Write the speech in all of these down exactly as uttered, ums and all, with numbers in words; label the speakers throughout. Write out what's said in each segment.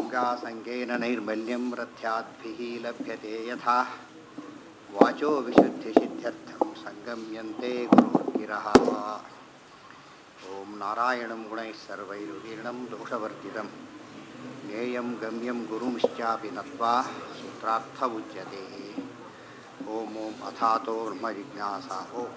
Speaker 1: गङ्गासङ्गेन नैर्मल्यं रथ्याद्भिः लभ्यते यथा वाचो विशुद्धिसिद्ध्यर्थं सङ्गम्यन्ते गुरुर्गिरः। ॐ नारायणं गुणैः सर्वैरुदीर्णं दोषवर्जितं ज्ञेयं गम्यं गुरुमिश्चापि नत्वा सूत्रार्थ उच्यते। ಓಂ ಓಂ ಅಥಾತೋ ಬ್ರಹ್ಮ ಜಿಜ್ಞಾಸಾ ಓಂ.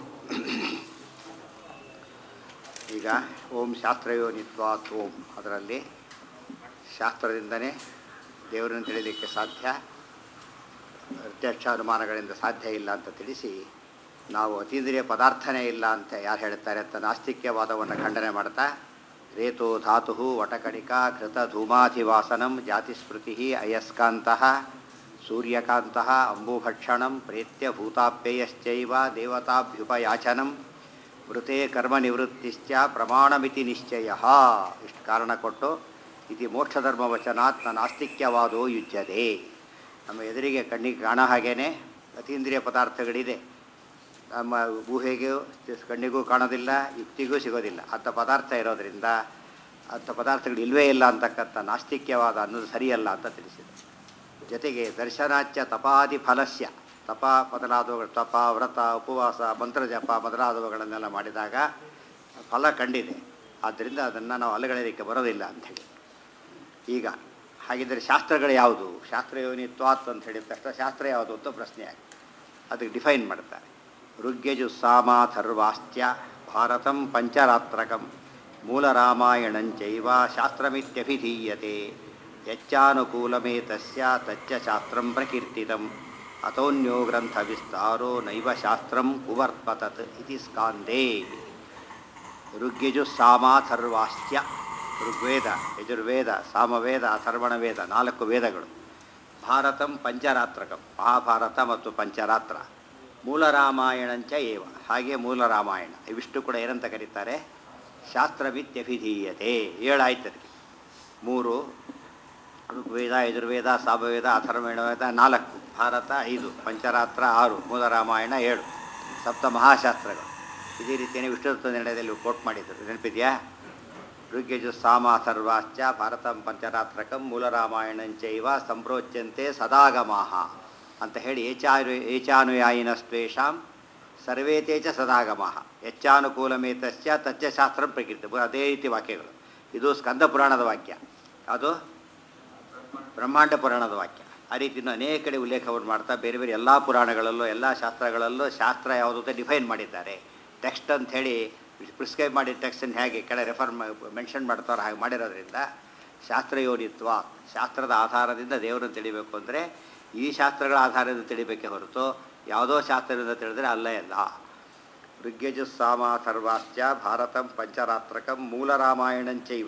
Speaker 1: ಈಗ ಓಂ ಶಾಸ್ತ್ರಯೋನಿತ್ವಾತ್ ಓಂ, ಅದರಲ್ಲಿ ಶಾಸ್ತ್ರದಿಂದನೇ ದೇವರನ್ನು ತಿಳಿಯಲಿಕ್ಕೆ ಸಾಧ್ಯ, ಪ್ರತ್ಯಕ್ಷ ಅನುಮಾನಗಳಿಂದ ಸಾಧ್ಯ ಇಲ್ಲ ಅಂತ ತಿಳಿಸಿ, ನಾವು ಅತೀಂದ್ರಿಯ ಪದಾರ್ಥನೇ ಇಲ್ಲ ಅಂತ ಯಾರು ಹೇಳ್ತಾರೆ ಅಂತ ನಾಸ್ತಿಕ್ಯವಾದವನ್ನು ಖಂಡನೆ ಮಾಡ್ತಾ, ರೇತೋ ಧಾತು ವಟಕಣಿಕಾ ಕೃತ ಧೂಮಾಧಿವಾಸನಂ ಜಾತಿಸ್ಮೃತಿ ಅಯಸ್ಕಾಂತಃ ಸೂರ್ಯಕಾಂತಃ ಅಂಬುಭಕ್ಷಣಂ ಪ್ರೇತ್ಯ ಭೂತಾಪ್ಯಯಶ್ಚೈವ ದೇವತಾಭ್ಯುಪಯಾಚನಂ ಮೃತೆ ಕರ್ಮ ನಿವೃತ್ತಿಶ್ಚ ಪ್ರಮಾಣಮಿತಿ ನಿಶ್ಚಯಃ. ಇಷ್ಟು ಕಾರಣ ಕೊಟ್ಟು ಇತಿ ಮೋಕ್ಷಧರ್ಮವಚನಾತ್ ನಾಸ್ತಿಕ್ಯವಾದೋ ಯುಜ್ಯತೆ. ನಮ್ಮ ಎದುರಿಗೆ ಕಣ್ಣಿಗೆ ಕಾಣೋ ಹಾಗೇ ಅತೀಂದ್ರಿಯ ಪದಾರ್ಥಗಳಿದೆ, ನಮ್ಮ ಊಹೆಗೂ ಕಣ್ಣಿಗೂ ಕಾಣೋದಿಲ್ಲ, ಯುಕ್ತಿಗೂ ಸಿಗೋದಿಲ್ಲ. ಅಂಥ ಪದಾರ್ಥ ಇರೋದರಿಂದ ಅಂಥ ಪದಾರ್ಥಗಳು ಇಲ್ಲವೇ ಇಲ್ಲ ಅಂತಕ್ಕಂಥ ನಾಸ್ತಿಕ್ಯವಾದ ಅನ್ನೋದು ಸರಿಯಲ್ಲ ಅಂತ ತಿಳಿಸಿದೆ. ಜೊತೆಗೆ ದರ್ಶನಾಚ್ಯ ತಪಾದಿ ಫಲಸ್ಯ, ತಪ ಮೊದಲಾದವುಗಳು, ತಪ ವ್ರತ ಉಪವಾಸ ಮಂತ್ರಜಪ ಮೊದಲಾದವುಗಳನ್ನೆಲ್ಲ ಮಾಡಿದಾಗ ಫಲ ಕಂಡಿದೆ, ಆದ್ದರಿಂದ ಅದನ್ನು ನಾವು ಅಲ್ಲಗಳೆಯಲಿಕ್ಕೆ ಬರೋದಿಲ್ಲ ಅಂಥೇಳಿ. ಈಗ ಹಾಗಿದ್ದರೆ ಶಾಸ್ತ್ರಗಳು ಯಾವುದು? ಶಾಸ್ತ್ರಯೋನಿತ್ವಾತ್ ಅಂತ ಹೇಳಿದ ತಕ್ಷಣ ಶಾಸ್ತ್ರ ಯಾವುದು ಅಂತ ಪ್ರಶ್ನೆ ಆಗಿ ಅದಕ್ಕೆ ಡಿಫೈನ್ ಮಾಡ್ತಾರೆ. ಋಗ್ಯಜು ಸಾಮಾಥರ್ವಾಶ್ಚ್ಯ ಭಾರತಂ ಪಂಚರಾತ್ರಕಂ ಮೂಲ ರಾಮಾಯಣಂಚೈವ ಶಾಸ್ತ್ರಮಿತ್ಯಭಿಧೀಯತೆ ಯಚ್ಚಾನುಕೂಲಮೇತಸ್ಯ ತಚ್ಚ ಶಾಸ್ತ್ರಂ ಪ್ರಕೀರ್ತಿತಂ ಅತೋನ್ಯೋ ಗ್ರಂಥ ವಿಸ್ತಾರೋ ನೈವ ಶಾಸ್ತ್ರಂ ಕುವರ್ಪತತ್ ಇತಿ ಸ್ಕಾಂದೇ. ಋಗ್ಯಜು ಸಾಮಾಥರ್ವಾಶ್ಚ್ಯ, ಋಗ್ವೇದ, ಯಜುರ್ವೇದ, ಸಾಮವೇದ, ಅಥರ್ವಣವೇದ, ನಾಲ್ಕು ವೇದಗಳು. ಭಾರತಂ ಪಂಚರಾತ್ರಕಂ, ಮಹಾಭಾರತ ಮತ್ತು ಪಂಚರಾತ್ರ. ಮೂಲ ರಾಮಾಯಣಂಚ ಏವ, ಹಾಗೆ ಮೂಲ ರಾಮಾಯಣ. ಇವಿಷ್ಟು ಕೂಡ ಏನಂತ ಕರೀತಾರೆ? ಶಾಸ್ತ್ರವಿತ್ಯಭಿಧೀಯತೆ. ಏಳಾಯ್ತದೆ. ಮೂರು ಋಗ್ವೇದ, ಯಜುರ್ವೇದ, ಸಾಮವೇದ, ಅಥರ್ವಣವೇದ ನಾಲ್ಕು, ಭಾರತ ಐದು, ಪಂಚರಾತ್ರ ಆರು, ಮೂಲ ರಾಮಾಯಣ ಏಳು, ಸಪ್ತ ಮಹಾಶಾಸ್ತ್ರಗಳು. ಇದೇ ರೀತಿಯೇ ವಿಷ್ಣು ನಿರ್ಣಯದಲ್ಲಿ ಕೋಟ್ ಮಾಡಿದರು, ನೆನಪಿದೆಯಾ? ಋಗ್ಯಜು ಸಾಮಾಥರ್ವಾಶ್ಚ ಭಾರತಂ ಪಂಚರಾತ್ರಕಂ ಮೂಲ ರಾಮಾಯಣಂಚೈವ ಸಂಪ್ರೋಚ್ಯಂತೆ ಸದಾಗಮಾಹ ಅಂತ ಹೇಳಿ ಏಚಾನು ಏಚಾನುಯಾಯಿನಸ್ತ್ವೇಷಾಂ ಸರ್ವೇತೇ ಚ ಸದಾಗಮಾಹ ಯಚ್ಚಾನುಕೂಲಮೇತಸ್ಯ ತಚ್ಚ ಶಾಸ್ತ್ರಂ ಪ್ರಕೃತಿ. ಅದೇ ರೀತಿ ವಾಕ್ಯಗಳು. ಇದು ಸ್ಕಂದ ಪುರಾಣದ ವಾಕ್ಯ, ಅದು ಬ್ರಹ್ಮಾಂಡ ಪುರಾಣದ ವಾಕ್ಯ. ಆ ರೀತಿ ಇನ್ನೂ ಅನೇಕ ಕಡೆ ಉಲ್ಲೇಖವನ್ನು ಮಾಡ್ತಾ ಬೇರೆ ಬೇರೆ ಎಲ್ಲ ಪುರಾಣಗಳಲ್ಲೂ ಎಲ್ಲ ಶಾಸ್ತ್ರಗಳಲ್ಲೂ ಶಾಸ್ತ್ರ ಯಾವುದು ಅಂತ ಡಿಫೈನ್ ಮಾಡಿದ್ದಾರೆ. ಟೆಕ್ಸ್ಟ್ ಅಂಥೇಳಿ ಪ್ರಿಸ್ಕ್ರೈಬ್ ಮಾಡಿದ ಟೆಕ್ಸ್ಟನ್ನು ಹೇಗೆ ಕೆಳ ರೆಫರ್ ಮೆನ್ಷನ್ ಮಾಡ್ತಾರೋ ಹಾಗೆ ಮಾಡಿರೋದ್ರಿಂದ ಶಾಸ್ತ್ರಯೋನಿತ್ವ, ಶಾಸ್ತ್ರದ ಆಧಾರದಿಂದ ದೇವರನ್ನು ತಿಳಿಬೇಕು ಅಂದರೆ ಈ ಶಾಸ್ತ್ರಗಳ ಆಧಾರದಿಂದ ತಿಳಿಬೇಕೇ ಹೊರತು ಯಾವುದೋ ಶಾಸ್ತ್ರದಿಂದ ತಿಳಿದ್ರೆ ಅಲ್ಲೇ ಅಲ್ಲ. ಋಗ್ಯಜು ಸಾಮಾಥರ್ವಾಶ್ಚ ಭಾರತಂ ಪಂಚರಾತ್ರಕಂ ಮೂಲ ರಾಮಾಯಣಂಚೈವ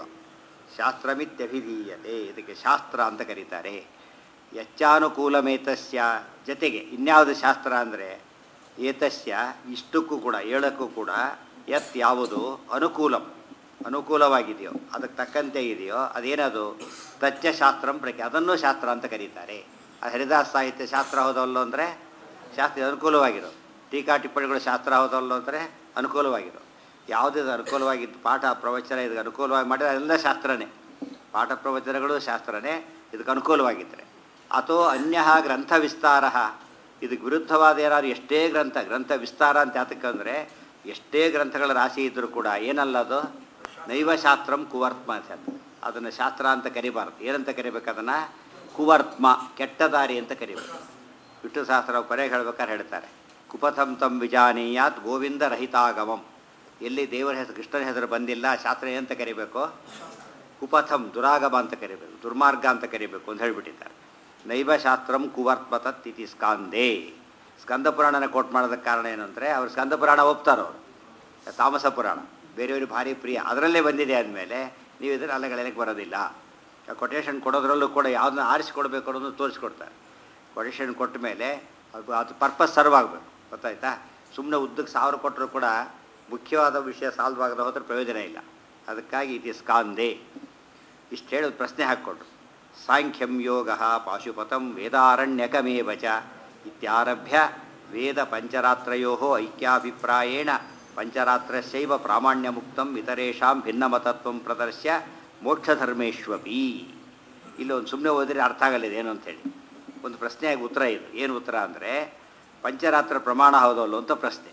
Speaker 1: ಶಾಸ್ತ್ರಮಿತ್ಯಭಿಧೀಯತೆ. ಇದಕ್ಕೆ ಶಾಸ್ತ್ರ ಅಂತ ಕರೀತಾರೆ. ಯಚ್ಚಾನುಕೂಲಮೇತಸ್ಯ, ಜೊತೆಗೆ ಇನ್ಯಾವುದು ಶಾಸ್ತ್ರ ಅಂದರೆ ಏತಸ್ಯ, ಇಷ್ಟಕ್ಕೂ ಕೂಡ ಏಳಕ್ಕೂ ಕೂಡ ಯತ್ ಯಾವುದು ಅನುಕೂಲಂ ಅನುಕೂಲವಾಗಿದೆಯೋ ಅದಕ್ಕೆ ತಕ್ಕಂತೆ ಇದೆಯೋ ಅದೇನದು ತಚ್ಚ ಶಾಸ್ತ್ರಂ ಪ್ರಕಿ, ಅದನ್ನೂ ಶಾಸ್ತ್ರ ಅಂತ ಕರೀತಾರೆ. ಅದು ಹರಿದಾಸ ಸಾಹಿತ್ಯ ಶಾಸ್ತ್ರ ಹೌದಲ್ಲೋ ಅಂದರೆ ಶಾಸ್ತ್ರ ಅನುಕೂಲವಾಗಿರೋದು. ಟೀಕಾ ಟಿಪ್ಪಣಿಗಳು ಶಾಸ್ತ್ರ ಹೌದಲ್ಲೋ ಅಂದರೆ ಅನುಕೂಲವಾಗಿರೋದು. ಯಾವುದಿದು ಅನುಕೂಲವಾಗಿದ್ದು ಪಾಠ ಪ್ರವಚನ ಇದಕ್ಕೆ ಅನುಕೂಲವಾಗಿ ಮಾಡಿದ್ರೆ ಅದೆಲ್ಲ ಶಾಸ್ತ್ರನೇ. ಪಾಠ ಪ್ರವಚನಗಳು ಶಾಸ್ತ್ರನೇ ಇದಕ್ಕೆ ಅನುಕೂಲವಾಗಿದ್ದರೆ. ಅಥವಾ ಅನ್ಯ ಗ್ರಂಥ ವಿಸ್ತಾರ, ಇದಕ್ಕೆ ವಿರುದ್ಧವಾದ ಏನಾದ್ರು ಎಷ್ಟೇ ಗ್ರಂಥ ಗ್ರಂಥ ವಿಸ್ತಾರ ಅಂತ ಯಾತಕ್ಕಂದರೆ ಎಷ್ಟೇ ಗ್ರಂಥಗಳ ರಾಶಿ ಇದ್ದರೂ ಕೂಡ ಏನಲ್ಲದು ನೈವ ಶಾಸ್ತ್ರಂ ಕುವರ್ತ್ಮ ಅಂತ, ಅದನ್ನು ಶಾಸ್ತ್ರ ಅಂತ ಕರಿಬಾರ್ದು. ಏನಂತ ಕರಿಬೇಕು ಅದನ್ನು? ಕುವರ್ತ್ಮ, ಕೆಟ್ಟ ದಾರಿ ಅಂತ ಕರಿಬೇಕು. ವಿಷ್ಣು ಸಹಸ್ರ ಕೊನೆಗೆ ಹೇಳ್ಬೇಕಾದ್ರೆ ಹೇಳ್ತಾರೆ, ಕುಪಥಂ ತಂ ವಿಜಾನೀಯಾತ್ ಗೋವಿಂದ ರಹಿತಾಗಮಂ. ಎಲ್ಲಿ ದೇವರ ಹೆಸರು ಕೃಷ್ಣನ ಹೆಸರು ಬಂದಿಲ್ಲ ಶಾಸ್ತ್ರ ಏನಂತ ಕರಿಬೇಕು? ಕುಪಥಂ, ದುರಾಗಮ ಅಂತ ಕರಿಬೇಕು, ದುರ್ಮಾರ್ಗ ಅಂತ ಕರಿಬೇಕು ಅಂತ ಹೇಳಿಬಿಟ್ಟಿದ್ದಾರೆ. ನೈವ ಶಾಸ್ತ್ರಂ ಕುವರ್ತ್ಮತತ್ ಇತಿ ಸ್ಕಾಂದೇ. ಸ್ಕಂದ ಪುರಾಣನ ಕೋಟ್ ಮಾಡೋದಕ್ಕೆ ಕಾರಣ ಏನು ಅಂದರೆ ಅವ್ರು ಸ್ಕಂದ ಪುರಾಣ ಒಪ್ತಾರೋ, ತಾಮಸ ಪುರಾಣ ಬೇರೆಯವ್ರಿಗೆ ಭಾರಿ ಪ್ರಿಯ, ಅದರಲ್ಲೇ ಬಂದಿದೆ ಅಂದಮೇಲೆ ನೀವು ಇದನ್ನು ಅಲ್ಲಗಳೆಯಕ್ಕೆ ಬರೋದಿಲ್ಲ. ಕೊಟೇಶನ್ ಕೊಡೋದ್ರಲ್ಲೂ ಕೂಡ ಯಾವುದನ್ನ ಆರಿಸಿಕೊಡ್ಬೇಕು ಅನ್ನೋದನ್ನು ತೋರಿಸ್ಕೊಡ್ತಾರೆ. ಕೊಟೇಶನ್ ಕೊಟ್ಟ ಮೇಲೆ ಅದು ಅದು ಪರ್ಪಸ್ ಸರ್ವ್ ಆಗಬೇಕು, ಗೊತ್ತಾಯ್ತಾ? ಸುಮ್ಮನೆ ಉದ್ದಕ್ಕೆ ಸಾವಿರ ಕೊಟ್ಟರು ಕೂಡ ಮುಖ್ಯವಾದ ವಿಷಯ ಸಾಲ್ವ್ ಆಗದೆ ಹೋದ್ರೆ ಪ್ರಯೋಜನ ಇಲ್ಲ. ಅದಕ್ಕಾಗಿ ಇತಿ ಸ್ಕಾಂದೇ. ಇಷ್ಟು ಹೇಳೋದು ಪ್ರಶ್ನೆ ಹಾಕ್ಕೊಟ್ರು. ಸಾಂಖ್ಯಂ ಯೋಗ ಪಾಶುಪತಂ ವೇದಾರಣ್ಯಕಮೇವ ಚ ಇತ್ಯಾರಭ್ಯ ವೇದ ಪಂಚರಾತ್ರಯೋ ಐಕ್ಯಾಭಿಪ್ರಾಯೇಣ ಪಂಚರಾತ್ರಸ್ಯೈವ ಪ್ರಾಮಾಣ್ಯ ಮುಕ್ತಂ ಇತರೇಷಾಂ ಭಿನ್ನಮತತ್ವಂ ಪ್ರದರ್ಶ್ಯ ಮೋಕ್ಷಧರ್ಮೇಶ್ವಪಿ. ಇಲ್ಲಿ ಒಂದು ಸುಮ್ಮನೆ ಓದಿದ್ರೆ ಅರ್ಥ ಆಗಲಿದೆ ಏನು ಅಂತೇಳಿ. ಒಂದು ಪ್ರಶ್ನೆಯಾಗಿ ಉತ್ತರ ಇದು. ಏನು ಉತ್ತರ ಅಂದರೆ ಪಂಚರಾತ್ರ ಪ್ರಮಾಣ ಹೌದಲ್ಲೋ ಅಂತ ಪ್ರಶ್ನೆ.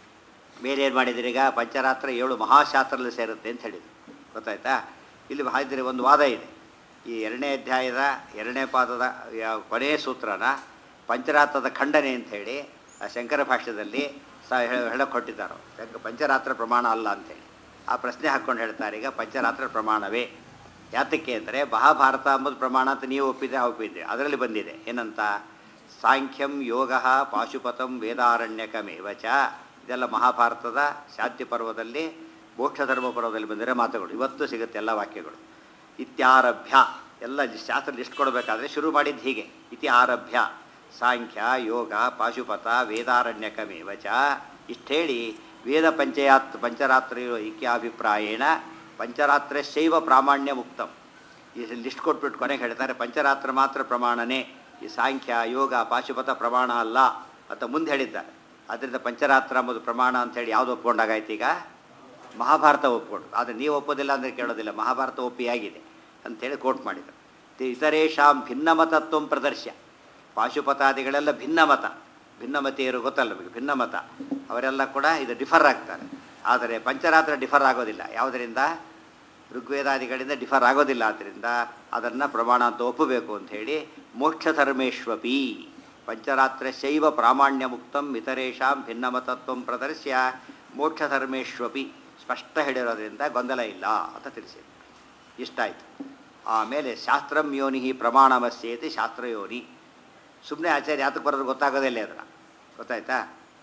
Speaker 1: ಮೇಲೆ ಏನು ಮಾಡಿದಿರಿ ಈಗ, ಪಂಚರಾತ್ರ ಏಳು ಮಹಾಶಾಸ್ತ್ರದಲ್ಲಿ ಸೇರುತ್ತೆ ಅಂತ ಹೇಳಿದ್ರು. ಗೊತ್ತಾಯ್ತಾ? ಇಲ್ಲಿ ಹಾಕಿದರೆ ಒಂದು ವಾದ ಇದೆ. ಈ ಎರಡನೇ ಅಧ್ಯಾಯದ ಎರಡನೇ ಪಾದದ ಯಾವ ಕೊನೆಯ ಸೂತ್ರನ ಪಂಚರಾತ್ರದ ಖಂಡನೆ ಅಂಥೇಳಿ ಆ ಶಂಕರ ಭಾಷ್ಯದಲ್ಲಿ ಸ ಹೇಳಕ್ಕೆ ಹೊಟ್ಟಿದ್ದಾರೋ, ಪಂಚರಾತ್ರ ಪ್ರಮಾಣ ಅಲ್ಲ ಅಂಥೇಳಿ ಆ ಪ್ರಶ್ನೆ ಹಾಕ್ಕೊಂಡು ಹೇಳ್ತಾರೆ. ಈಗ ಪಂಚರಾತ್ರ ಪ್ರಮಾಣವೇ. ಯಾತಕ್ಕೆ ಅಂದರೆ ಮಹಾಭಾರತ ಅಂಬುದು ಪ್ರಮಾಣ ಅಂತ ನೀವು ಒಪ್ಪಿದ್ದೆ ಒಪ್ಪಿದ್ದೆ, ಅದರಲ್ಲಿ ಬಂದಿದೆ ಏನಂತ, ಸಾಂಖ್ಯಂ ಯೋಗ ಪಾಶುಪತಂ ವೇದಾರಣ್ಯಕಮೇವ ಚ. ಇದೆಲ್ಲ ಮಹಾಭಾರತದ ಶಾಂತಿ ಪರ್ವದಲ್ಲಿ ಮೋಕ್ಷ ಧರ್ಮ ಪರ್ವದಲ್ಲಿ ಬಂದಿರೋ ಮಾತುಗಳು. ಇವತ್ತು ಸಿಗುತ್ತೆ ಎಲ್ಲ ವಾಕ್ಯಗಳು. ಇತ್ಯಾರಭ್ಯ ಎಲ್ಲ ಶಾಸ್ತ್ರ ಲಿಸ್ಟ್ ಕೊಡಬೇಕಾದ್ರೆ ಶುರು ಮಾಡಿದ್ದು ಹೀಗೆ, ಇತಿ ಆರಭ್ಯ ಸಾಂಖ್ಯ ಯೋಗ ಪಾಶುಪತ ವೇದಾರಣ್ಯಕಮೇವ ಚ. ಇಷ್ಟೇಳಿ ವೇದ ಪಂಚಯಾತ್ ಪಂಚರಾತ್ರಿಯೋ ಐಕ್ಯಾಭಿಪ್ರಾಯೇಣ ಪಂಚರಾತ್ರಶೈವ ಪ್ರಾಮಾಣ್ಯ ಮುಕ್ತಂ. ಈ ಲಿಸ್ಟ್ ಕೊಟ್ಬಿಟ್ಟು ಕೊನೆಗೆ ಹೇಳ್ತಾರೆ ಪಂಚರಾತ್ರ ಮಾತ್ರ ಪ್ರಮಾಣನೇ, ಈ ಸಾಂಖ್ಯ ಯೋಗ ಪಾಶುಪತ ಪ್ರಮಾಣ ಅಲ್ಲ ಅಂತ ಮುಂದೆ ಹೇಳಿದ್ದಾರೆ. ಅದರಿಂದ ಪಂಚರಾತ್ರ ಎಂಬುದು ಪ್ರಮಾಣ ಅಂಥೇಳಿ ಯಾವುದು ಒಪ್ಕೊಂಡಾಗಾಯ್ತು ಈಗ, ಮಹಾಭಾರತ ಒಪ್ಕೊಂಡು. ಆದರೆ ನೀವು ಒಪ್ಪೋದಿಲ್ಲ ಅಂದರೆ ಕೇಳೋದಿಲ್ಲ, ಮಹಾಭಾರತ ಒಪ್ಪಿಯಾಗಿದೆ ಅಂಥೇಳಿ ಕೋಟ್ ಮಾಡಿದರು. ಇತರೇಷಾಂ ಭಿನ್ನಮತತ್ವ ಪ್ರದರ್ಶ್ಯ. ಪಾಶುಪತಾದಿಗಳೆಲ್ಲ ಭಿನ್ನಮತ, ಭಿನ್ನಮತೀಯರು ಗೊತ್ತಲ್ಲ ನಮಗೆ, ಭಿನ್ನಮತ ಅವರೆಲ್ಲ ಕೂಡ ಇದು ಡಿಫರ್ ಆಗ್ತಾರೆ. ಆದರೆ ಪಂಚರಾತ್ರ ಡಿಫರ್ ಆಗೋದಿಲ್ಲ. ಯಾವುದರಿಂದ? ಋಗ್ವೇದಾದಿಗಳಿಂದ ಡಿಫರ್ ಆಗೋದಿಲ್ಲ. ಆದ್ದರಿಂದ ಅದನ್ನು ಪ್ರಮಾಣ ಅಂತ ಒಪ್ಪಬೇಕು ಅಂಥೇಳಿ ಮೋಕ್ಷ ಧರ್ಮೇಶ್ವಪಿ ಪಂಚರಾತ್ರ ಶೈವ ಪ್ರಾಮಾಣ್ಯ ಮುಕ್ತಂ ಇತರೇಷಾಂ ಭಿನ್ನಮತತ್ವ ಪ್ರದರ್ಶ್ಯ ಮೋಕ್ಷ ಧರ್ಮೇಶ್ವಪಿ ಸ್ಪಷ್ಟ ಹೇಳಿರೋದ್ರಿಂದ ಗೊಂದಲ ಇಲ್ಲ ಅಂತ ತಿಳಿಸಿದೆ. ಇಷ್ಟಾಯಿತು. ಆಮೇಲೆ ಶಾಸ್ತ್ರಂ ಯೋನಿ ಪ್ರಮಾಣಮಸ್ಯೇತಿ ಶಾಸ್ತ್ರಯೋನಿ. ಸುಮ್ಮನೆ ಆಚಾರ್ಯ ಯಾತಕ್ಕೆ ಬರೋದು ಗೊತ್ತಾಗೋದಿಲ್ಲ ಅದನ್ನು. ಗೊತ್ತಾಯ್ತಾ?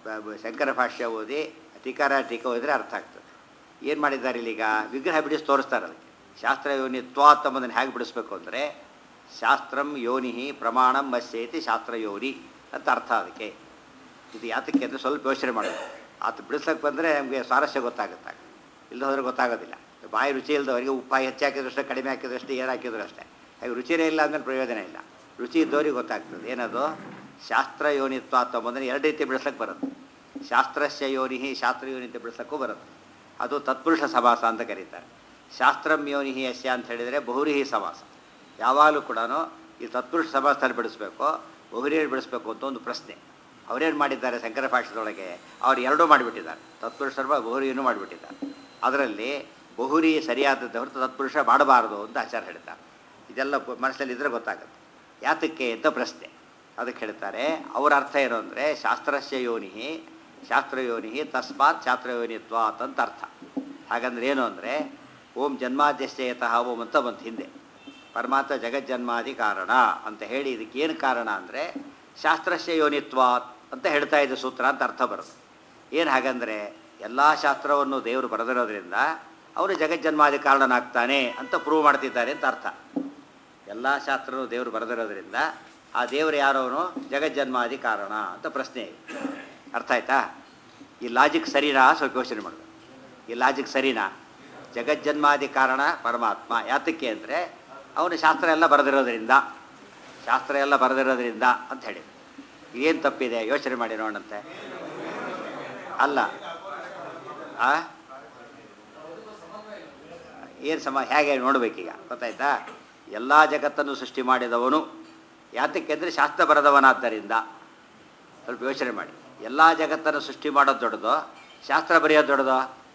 Speaker 1: ಶಂಕರ ಭಾಷ್ಯ ಓದಿ ಟೀಕಾರ ಟೀಕ ಓದಿದ್ರೆ ಅರ್ಥ ಆಗ್ತದೆ. ಏನು ಮಾಡಿದ್ದಾರೆ ಇಲ್ಲಿಗ, ವಿಗ್ರಹ ಬಿಡಿಸಿ ತೋರಿಸ್ತಾರೆ ಅದಕ್ಕೆ. ಶಾಸ್ತ್ರ ಯೋನಿ ತ್ವಾತ್ ಎಂಬುದನ್ನು ಹೇಗೆ ಬಿಡಿಸ್ಬೇಕು ಅಂದರೆ ಶಾಸ್ತ್ರಂ ಯೋನಿ ಪ್ರಮಾಣಂ ಮಸ್ಯೇತಿ ಶಾಸ್ತ್ರಯೋನಿ ಅಂತ ಅರ್ಥ ಅದಕ್ಕೆ. ಇದು ಯಾತಕ್ಕೆ ಅಂದರೆ ಸ್ವಲ್ಪ ಯೋಚನೆ ಮಾಡೋದು. ಆತ ಬಿಡಿಸ್ಲಿಕ್ಕೆ ಬಂದರೆ ನಮಗೆ ಸ್ವಾರಸ್ಯ ಗೊತ್ತಾಗುತ್ತೆ, ಇಲ್ಲ ಹೋದರೆ ಗೊತ್ತಾಗೋದಿಲ್ಲ. ಬಾಯಿ ರುಚಿ ಇಲ್ಲದವರಿಗೆ ಉಪ್ಪ ಹೆಚ್ಚು ಹಾಕಿದ್ರಷ್ಟೇ ಕಡಿಮೆ ಹಾಕಿದ್ರಷ್ಟೇ ಏನು ಹಾಕಿದ್ರು ಅಷ್ಟೇ. ಹಾಗೆ ರುಚಿನೇ ಇಲ್ಲ ಅಂದಮೇಲೆ ಪ್ರಯೋಜನ ಇಲ್ಲ. ರುಚಿ ಇದ್ದವ್ರಿಗೆ ಗೊತ್ತಾಗ್ತದೆ ಏನದು ಶಾಸ್ತ್ರ ಯೋನಿತ್ವ ಅಂತಂಬಂದರೆ ಎರಡು ರೀತಿ ಬಿಡಿಸ್ಲಿಕ್ಕೆ ಬರುತ್ತೆ. ಶಾಸ್ತ್ರಸ್ಯ ಯೋನಿ ಶಾಸ್ತ್ರಯೋನಿ ಅಂತ ಬಿಡಿಸ್ಲಿಕ್ಕೂ ಬರುತ್ತೆ. ಅದು ತತ್ಪುರುಷ ಸಮಾಸ ಅಂತ ಕರೀತಾರೆ. ಶಾಸ್ತ್ರಂ ಯೋನಿ ಯಸ್ಯ ಅಂತ ಹೇಳಿದರೆ ಬಹುರಿಹಿ ಸಮಾಸ. ಯಾವಾಗಲೂ ಕೂಡ ಈ ತತ್ಪುರುಷ ಸಮಾಸದಲ್ಲಿ ಬಿಡಿಸ್ಬೇಕು, ಬಹುರಿಯಲ್ಲಿ ಬಿಡಿಸ್ಬೇಕು ಅಂತ ಒಂದು ಪ್ರಶ್ನೆ. ಅವರೇನು ಮಾಡಿದ್ದಾರೆ ಶಂಕರ ಭಾಷ್ಯದೊಳಗೆ, ಅವ್ರು ಎರಡೂ ಮಾಡಿಬಿಟ್ಟಿದ್ದಾರೆ. ತತ್ಪುರುಷ ಸರ್ವ ಬಹುರಿಯನ್ನು ಮಾಡಿಬಿಟ್ಟಿದ್ದಾರೆ. ಅದರಲ್ಲಿ ಬಹುರಿ ಸರಿಯಾದದ್ದು ಹೊರತು ತತ್ಪುರುಷ ಮಾಡಬಾರದು ಅಂತ ಆಚಾರ ಹೇಳ್ತಾರೆ. ಇದೆಲ್ಲ ಮನಸ್ಸಲ್ಲಿ ಇದ್ದರೆ ಗೊತ್ತಾಗುತ್ತೆ ಯಾತಕ್ಕೆ ಅಂತ ಪ್ರಶ್ನೆ. ಅದಕ್ಕೆ ಹೇಳ್ತಾರೆ ಅವರ ಅರ್ಥ ಏನು ಅಂದರೆ ಶಾಸ್ತ್ರಸ್ಯ ಯೋನಿ ಶಾಸ್ತ್ರಯೋನಿ ತಸ್ಮಾತ್ ಶಾಸ್ತ್ರಯೋನಿತ್ವಾತ್ ಅಂತ ಅರ್ಥ. ಹಾಗಂದ್ರೆ ಏನು ಅಂದರೆ ಓಂ ಜನ್ಮಾದ್ಯಶ್ಚಯತಃ ಓಂ ಅಂತ ಬಂತು ಹಿಂದೆ. ಪರಮಾತ್ಮ ಜಗಜ್ಜನ್ಮಾದಿ ಕಾರಣ ಅಂತ ಹೇಳಿ ಇದಕ್ಕೇನು ಕಾರಣ ಅಂದರೆ ಶಾಸ್ತ್ರಸ್ಯ ಯೋನಿತ್ವಾತ್ ಅಂತ ಹೇಳ್ತಾ ಇದ್ದ ಸೂತ್ರ ಅಂತ ಅರ್ಥ ಬರುತ್ತೆ. ಏನು ಹಾಗಂದರೆ ಎಲ್ಲ ಶಾಸ್ತ್ರವನ್ನು ದೇವರು ಬರೆದಿರೋದ್ರಿಂದ ಅವನು ಜಗಜ್ಜನ್ಮಾದಿ ಕಾರಣನಾಗ್ತಾನೆ ಅಂತ ಪ್ರೂವ್ ಮಾಡ್ತಿದ್ದಾರೆ ಅಂತ ಅರ್ಥ. ಎಲ್ಲ ಶಾಸ್ತ್ರವು ದೇವರು ಬರೆದಿರೋದ್ರಿಂದ ಆ ದೇವರು ಯಾರವನು ಜಗಜ್ಜನ್ಮಾದಿ ಕಾರಣ ಅಂತ ಪ್ರಶ್ನೆ. ಅರ್ಥ ಆಯ್ತಾ? ಈ ಲಾಜಿಕ್ ಸರಿನಾ ಸ್ವಲ್ಪ ಯೋಚನೆ ಮಾಡಬೇಕು. ಈ ಲಾಜಿಕ್ ಸರಿನಾ? ಜಗಜ್ಜನ್ಮಾದಿ ಕಾರಣ ಪರಮಾತ್ಮ. ಯಾತಕ್ಕೆ ಅಂದರೆ ಅವನು ಶಾಸ್ತ್ರ ಎಲ್ಲ ಬರೆದಿರೋದ್ರಿಂದ, ಶಾಸ್ತ್ರ ಎಲ್ಲ ಬರೆದಿರೋದ್ರಿಂದ ಅಂತ ಹೇಳಿ. ಏನು ತಪ್ಪಿದೆ ಯೋಚನೆ ಮಾಡಿ ನೋಡಂತೆ. ಅಲ್ಲ ಆ ಏನು ಸಮ ಹೇಗೆ ನೋಡಬೇಕೀಗ ಗೊತ್ತಾಯ್ತಾ? ಎಲ್ಲ ಜಗತ್ತನ್ನು ಸೃಷ್ಟಿ ಮಾಡಿದವನು ಯಾತಕ್ಕೆ ಅಂದರೆ ಶಾಸ್ತ್ರ ಬರೆದವನಾದ್ದರಿಂದ. ಸ್ವಲ್ಪ ಯೋಚನೆ ಮಾಡಿ. ಎಲ್ಲ ಜಗತ್ತನ್ನು ಸೃಷ್ಟಿ ಮಾಡೋದು ದೊಡ್ಡದು, ಶಾಸ್ತ್ರ ಬರೆಯೋದು ದೊಡ್ಡದು?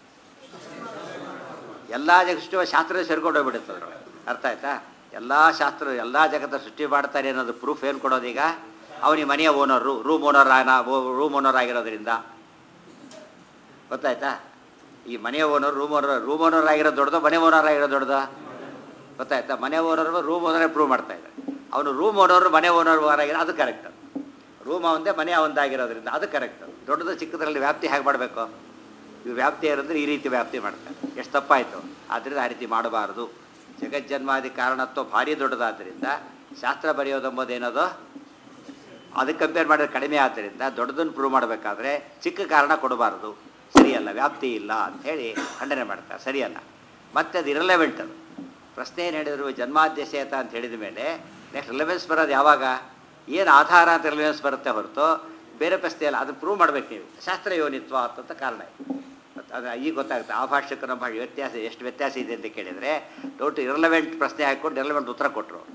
Speaker 1: ಎಲ್ಲ ಜಗ ಸೃಷ್ಟಿ ಶಾಸ್ತ್ರ ಸೇರ್ಕೊಂಡು ಹೋಗ್ಬಿಡುತ್ತೆ ಅದರೊಳಗೆ. ಅರ್ಥ ಆಯ್ತಾ? ಎಲ್ಲ ಶಾಸ್ತ್ರ ಎಲ್ಲ ಜಗತ್ತ ಸೃಷ್ಟಿ ಮಾಡ್ತಾರೆ ಅನ್ನೋದು ಪ್ರೂಫ್ ಏನು ಕೊಡೋದೀಗ? ಅವನಿಗೆ ಮನೆಯ owner, room owner room owner ಆಗಿರೋದ್ರಿಂದ. ಗೊತ್ತಾಯ್ತಾ? ಈ ಮನೆಯ owner room owner room owner ಆಗಿರೋದು ದೊಡ್ಡದು, ಮನೆ ಓನರ್ ಆಗಿರೋದು ದೊಡ್ಡದು? ಗೊತ್ತಾಯ್ತಾ? ಮನೆ ಓನರ್ ರೂಮ್ ಓನರೇ ಪ್ರೂವ್ ಮಾಡ್ತಾ ಇದ್ದಾರೆ. ಅವನು ರೂಮ್ ಓನರು ಮನೆ ಓನರ್ ಆಗಿರೋ ಅದು ಕರೆಕ್ಟ್. ರೂಮ್ ಅವಂದೇ ಮನೆ ಅವಂದಾಗಿರೋದ್ರಿಂದ ಅದು ಕರೆಕ್ಟ್. ದೊಡ್ಡದು ಚಿಕ್ಕದ್ರಲ್ಲಿ ವ್ಯಾಪ್ತಿ ಹೇಗೆ ಮಾಡಬೇಕು? ಇವು ವ್ಯಾಪ್ತಿ ಏನಂದರೆ ಈ ರೀತಿ ವ್ಯಾಪ್ತಿ ಮಾಡ್ತಾರೆ. ಎಷ್ಟು ತಪ್ಪಾಯಿತು. ಆದ್ದರಿಂದ ಆ ರೀತಿ ಮಾಡಬಾರ್ದು. ಜಗಜ್ಜನ್ಮಾದಿ ಕಾರಣತ್ವ ಭಾರಿ ದೊಡ್ಡದಾದ್ದರಿಂದ ಶಾಸ್ತ್ರ ಬರೆಯೋದೆಂಬುದೇನದು ಅದಕ್ಕೆ ಕಂಪೇರ್ ಮಾಡಿದ್ರೆ ಕಡಿಮೆ ಆದ್ದರಿಂದ ದೊಡ್ಡದನ್ನು ಪ್ರೂವ್ ಮಾಡಬೇಕಾದ್ರೆ ಚಿಕ್ಕ ಕಾರಣ ಕೊಡಬಾರ್ದು. ಸರಿಯಲ್ಲ, ವ್ಯಾಪ್ತಿ ಇಲ್ಲ ಅಂಥೇಳಿ ಖಂಡನೆ ಮಾಡ್ತಾರೆ. ಸರಿಯಲ್ಲ. ಮತ್ತು ಅದು ಇರಲೆವೆಂಟ್. ಅದು ಪ್ರಶ್ನೆ ಏನು ಹೇಳಿದ್ರು ಜನ್ಮಾದ್ಯಶೇತ ಅಂತ ಹೇಳಿದ ಮೇಲೆ ನೆಕ್ಸ್ಟ್ ರಿಲೆವೆನ್ಸ್ ಬರೋದು ಯಾವಾಗ? ಏನು ಆಧಾರ ಅಂತ ರಿಲೆವೆನ್ಸ್ ಬರುತ್ತೆ ಹೊರತು ಬೇರೆ ಪ್ರಶ್ನೆ ಅಲ್ಲ. ಅದನ್ನು ಪ್ರೂವ್ ಮಾಡಬೇಕು ನೀವು. ಶಾಸ್ತ್ರ ಯೋನಿತ್ವ ಅಂತ ಕಾರಣ ಅದು ಈಗ ಗೊತ್ತಾಗುತ್ತೆ. ಆ ಭಾಷೆಗೂ ನಮ್ಮ ಭಾಷೆ ವ್ಯತ್ಯಾಸ ಎಷ್ಟು ವ್ಯತ್ಯಾಸ ಇದೆ ಅಂತ ಕೇಳಿದರೆ ಟೋಟಲ್ ಇರಲೆವೆಂಟ್ ಪ್ರಶ್ನೆ ಹಾಕ್ಕೊಂಡು ಇರಲೆವೆಂಟ್ ಉತ್ತರ ಕೊಟ್ಟರು.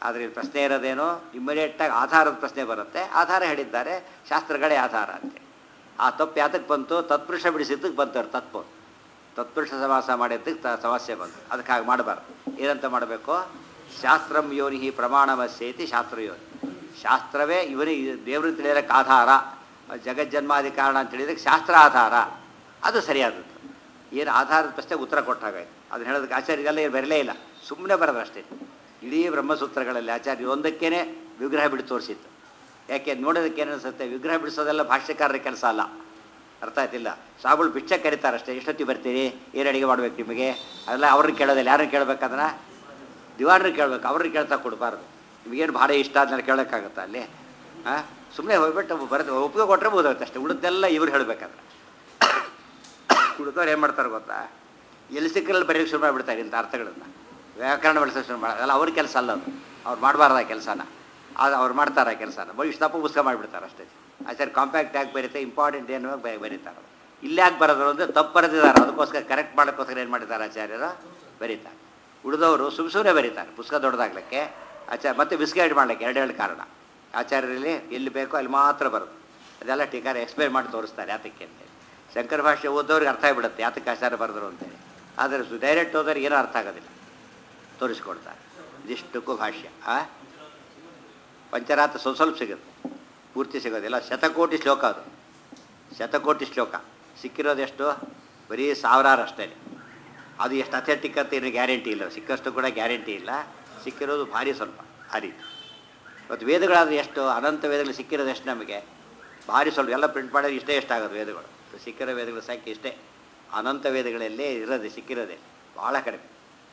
Speaker 1: ಆದರೆ ಇಲ್ಲಿ ಪ್ರಶ್ನೆ ಇರೋದೇನು, ಇಮ್ಮಿಡಿಯೇಟಾಗಿ ಆಧಾರದ ಪ್ರಶ್ನೆ ಬರುತ್ತೆ. ಆಧಾರ ಹೇಳಿದ್ದಾರೆ, ಶಾಸ್ತ್ರಗಳೇ ಆಧಾರ ಅಂತೆ. ಆ ತಪ್ಪು ಯಾತಕ್ಕೆ ಬಂತು? ತತ್ಪುರುಷ ಬಿಡಿಸಿದ್ದಕ್ಕೆ ಬಂತವ್ರು ತತ್ವ. ತತ್ಪುರುಷ ಸಮಾಸ ಮಾಡಿದ್ದಕ್ಕೆ ತ ಸಮಸ್ಯೆ ಬಂತು. ಅದಕ್ಕೆ ಹಾಗೆ ಮಾಡಬಾರ್ದು. ಏನಂತ ಮಾಡಬೇಕು? ಶಾಸ್ತ್ರಂ ಯೋನಿ ಪ್ರಮಾಣವಸ್ಯೇತಿ ಶಾಸ್ತ್ರಯೋನಿ. ಶಾಸ್ತ್ರವೇ ಇವರಿಗೆ ದೇವರು ತಿಳಿಯೋಕ್ಕೆ ಆಧಾರ, ಜಗಜ್ಜನ್ಮಾದಿ ಕಾರಣ ಅಂತ ಹೇಳಿದಕ್ಕೆ ಶಾಸ್ತ್ರ ಆಧಾರ. ಅದು ಸರಿಯಾದದ್ದು. ಏನು ಆಧಾರದ ಪ್ರಶ್ನೆಗೆ ಉತ್ತರ ಕೊಟ್ಟಾಗಾಯ್ತು. ಅದನ್ನು ಹೇಳೋದಕ್ಕೆ ಆಚಾರ್ಯರೆಲ್ಲ ಏನು ಬರಲೇ ಇಲ್ಲ, ಸುಮ್ಮನೆ ಬರೋದು ಅಷ್ಟೇ. ಇಡೀ ಬ್ರಹ್ಮಸೂತ್ರಗಳಲ್ಲಿ ಆಚಾರ್ಯ ಒಂದಕ್ಕೇ ವಿಗ್ರಹ ಬಿಟ್ಟು ತೋರಿಸಿತ್ತು. ಯಾಕೆ ನೋಡೋದಕ್ಕೆ ಏನು ಅನಿಸುತ್ತೆ? ವಿಗ್ರಹ ಬಿಡಿಸೋದೆಲ್ಲ ಭಾಷ್ಯಕಾರರ ಕೆಲಸ ಅಲ್ಲ. ಅರ್ಥ ಆಯ್ತಿಲ್ಲ? ಸಾಬುಳು ಭಿಕ್ಷೆ ಕರೀತಾರಷ್ಟೇ. ಎಷ್ಟೊತ್ತಿ ಬರ್ತೀರಿ, ಏನು ಅಡುಗೆ ಮಾಡ್ಬೇಕು ನಿಮಗೆ, ಅದೆಲ್ಲ ಅವ್ರನ್ನ ಕೇಳೋದಿಲ್ಲ. ಯಾರನ್ನ ಕೇಳಬೇಕಂದ್ರೆ ದಿವಾನರಿಗೆ ಕೇಳಬೇಕು, ಅವ್ರನ್ನ ಕೇಳ್ತಾ ಕೊಡಬಾರ್ದು. ನಿಮಗೇನು ಭಾಳ ಇಷ್ಟ ಅದನ್ನ ಕೇಳೋಕ್ಕಾಗತ್ತಾ ಅಲ್ಲಿ? ಹಾಂ, ಸುಮ್ಮನೆ ಹೋಗ್ಬಿಟ್ಟು ಬರೋದು ಒಪ್ಪಿಗೆ ಕೊಟ್ಟರೆ ಬೋದಾಗುತ್ತೆ ಅಷ್ಟೇ. ಉಳಿದೆಲ್ಲ ಇವ್ರು ಹೇಳಬೇಕಾದ್ರೆ ಉಳಿದವ್ರು ಏನು ಮಾಡ್ತಾರೆ ಗೊತ್ತಾ? ಎಲ್ಲಿ ಸಿಕ್ಕರಲ್ಲಿ ಬರೆಯೋಕ್ಕೆ ಶುರು ಮಾಡಿಬಿಡ್ತಾರೆ ಇಂಥ ಅರ್ಥಗಳನ್ನು, ವ್ಯಾಕರಣ ಬಳಸೋಕೆ ಶುರು ಮಾಡಿ. ಅಲ್ಲ, ಅವ್ರ ಕೆಲಸ ಅಲ್ಲ ಅದು. ಅವ್ರು ಮಾಡಬಾರ್ದ ಕೆಲಸನ, ಅದು ಅವ್ರು ಮಾಡ್ತಾರೆ ಕೆಲಸನ. ಬರೀ ಇಷ್ಟು ತಪ್ಪು ಪುಸ್ತಕ ಮಾಡಿಬಿಡ್ತಾರೆ ಅಷ್ಟೇ. ಆಚಾರ್ಯ ಕಾಂಪ್ಯಾಕ್ಟ್ ಆಗಿ ಬರೀತೆ, ಇಂಪಾರ್ಟೆಂಟ್ ಏನು ಬರೀತಾರೆ. ಇಲ್ಲೇ ಯಾಕೆ ಬರೋದು ಅಂದರೆ ತಪ್ಪು ಬರೆದಿದ್ದಾರೆ, ಅದಕ್ಕೋಸ್ಕರ ಕರೆಕ್ಟ್ ಮಾಡೋಕ್ಕೋಸ್ಕರ ಏನು ಮಾಡಿದ್ದಾರೆ ಆಚಾರ್ಯರು ಬರೀತಾರೆ. ಉಳಿದವರು ಸುಮ್ಮ ಸುಮ್ಮನೆ ಬರೀತಾರೆ ಪುಸ್ತಕ ದೊಡ್ಡದಾಗಲಿಕ್ಕೆ, ಆಚಾರ್ಯ ಮತ್ತೆ ಬಿಸ್ಗೈಡ್ ಮಾಡಲಿಕ್ಕೆ ಎರಡೆರಡು ಕಾರಣ. ಆಚಾರ್ಯರಲ್ಲಿ ಎಲ್ಲಿ ಬೇಕೋ ಅಲ್ಲಿ ಮಾತ್ರ ಬರೋದು. ಅದೆಲ್ಲ ಟೀಕಾರ ಎಕ್ಸ್ಪ್ಲೇನ್ ಮಾಡಿ ತೋರಿಸ್ತಾರೆ ಯಾತಕ್ಕೆ ಅಂತೇಳಿ. ಶಂಕರ ಭಾಷೆ ಓದೋರಿಗೆ ಅರ್ಥ ಆಗಿಬಿಡುತ್ತೆ ಯಾತಕ್ಕೆ ಆಚಾರ್ಯ ಬರೆದ್ರು ಅಂತೇಳಿ. ಆದರೆ ಡೈರೆಕ್ಟ್ ಹೋದವ್ರಿಗೆ ಏನೂ ಅರ್ಥ ಆಗೋದಿಲ್ಲ, ತೋರಿಸ್ಕೊಡ್ತಾರೆ. ಇದಿಷ್ಟಕ್ಕೂ ಭಾಷ್ಯ. ಆ ಪಂಚರಾತ್ರ ಸ್ವಲ್ಪ ಸ್ವಲ್ಪ ಸಿಗುತ್ತೆ, ಪೂರ್ತಿ ಸಿಗೋದಿಲ್ಲ. ಶತಕೋಟಿ ಶ್ಲೋಕ ಅದು, ಶತಕೋಟಿ ಶ್ಲೋಕ. ಸಿಕ್ಕಿರೋದೆಷ್ಟು? ಬರೀ ಸಾವಿರಾರು ಅಷ್ಟೇ. ಅದು ಎಷ್ಟು ಅಥೆಂಟಿಕ್ ಅಂತ ಏನು ಗ್ಯಾರಂಟಿ ಇಲ್ಲ, ಸಿಕ್ಕಷ್ಟು ಕೂಡ ಗ್ಯಾರಂಟಿ ಇಲ್ಲ. ಸಿಕ್ಕಿರೋದು ಭಾರಿ ಸ್ವಲ್ಪ. ಆ ರೀತಿ ಇವತ್ತು ವೇದಗಳಾದರೆ ಎಷ್ಟು ಅನಂತ ವೇದಗಳು ಸಿಕ್ಕಿರೋದು ಎಷ್ಟು ನಮಗೆ? ಭಾರಿ ಸ್ವಲ್ಪ. ಎಲ್ಲ ಪ್ರಿಂಟ್ ಮಾಡೋದು ಇಷ್ಟೇ ಎಷ್ಟಾಗೋದು ವೇದಗಳು. ಸಿಕ್ಕಿರೋ ವೇದಗಳ ಸಂಖ್ಯೆ ಇಷ್ಟೇ. ಅನಂತ ವೇದಗಳಲ್ಲೇ ಇರೋದೆ, ಸಿಕ್ಕಿರೋದೆ ಭಾಳ ಕಡಿಮೆ.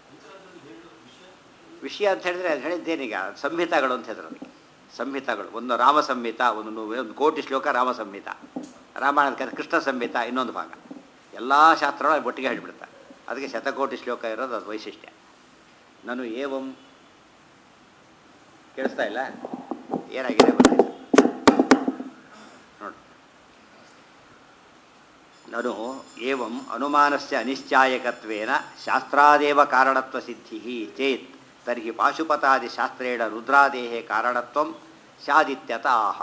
Speaker 1: ವಿಷಯ ಅಂತ ಹೇಳಿದ್ರೆ ಅದು ಹೇಳಿದ್ದೇನೀಗ ಸಂಹಿತಾಗಳು ಅಂತ ಹೇಳಿದ್ರು. ಅದಕ್ಕೆ ಸಂಹಿತಾಗಳು, ಒಂದು ರಾಮ ಸಂಹಿತ, ಒಂದು ಒಂದು ಕೋಟಿ ಶ್ಲೋಕ ರಾಮ ಸಂಹಿತ, ರಾಮಾಯಣದ ಕೃಷ್ಣ ಸಂಹಿತ ಇನ್ನೊಂದು ಭಾಗ. ಎಲ್ಲ ಶಾಸ್ತ್ರಗಳು ಒಟ್ಟಿಗೆ ಹೇಳಿಬಿಡ್ತಾರೆ. ಅದಕ್ಕೆ ಶತಕೋಟಿ ಶ್ಲೋಕ ಇರೋದು ಅದು ವೈಶಿಷ್ಟ್ಯ. ನಾನು ಏವಂ ಕೇಳಿಸ್ತಾ ಇಲ್ಲ, ಏನಾಗಿದೆ ಗೊತ್ತಾಯ್ತು ನೋಡಿ. ನಾನು ಏವಂ ಅನುಮಾನಸ್ಯ ಅನಿಶ್ಚಾಯಕತ್ವೇನ ಶಾಸ್ತ್ರಾದೇವ ಕಾರಣತ್ವ ಸಿದ್ಧಿ ಚೇತ್ ತರ್ಹಿ ಪಾಶುಪತಾದಿ ಶಾಸ್ತ್ರೇಣ ರುದ್ರಾದೇಹೇ ಕಾರಣತ್ವಂ ಸ್ಯಾದಿತ್ಯತಃ.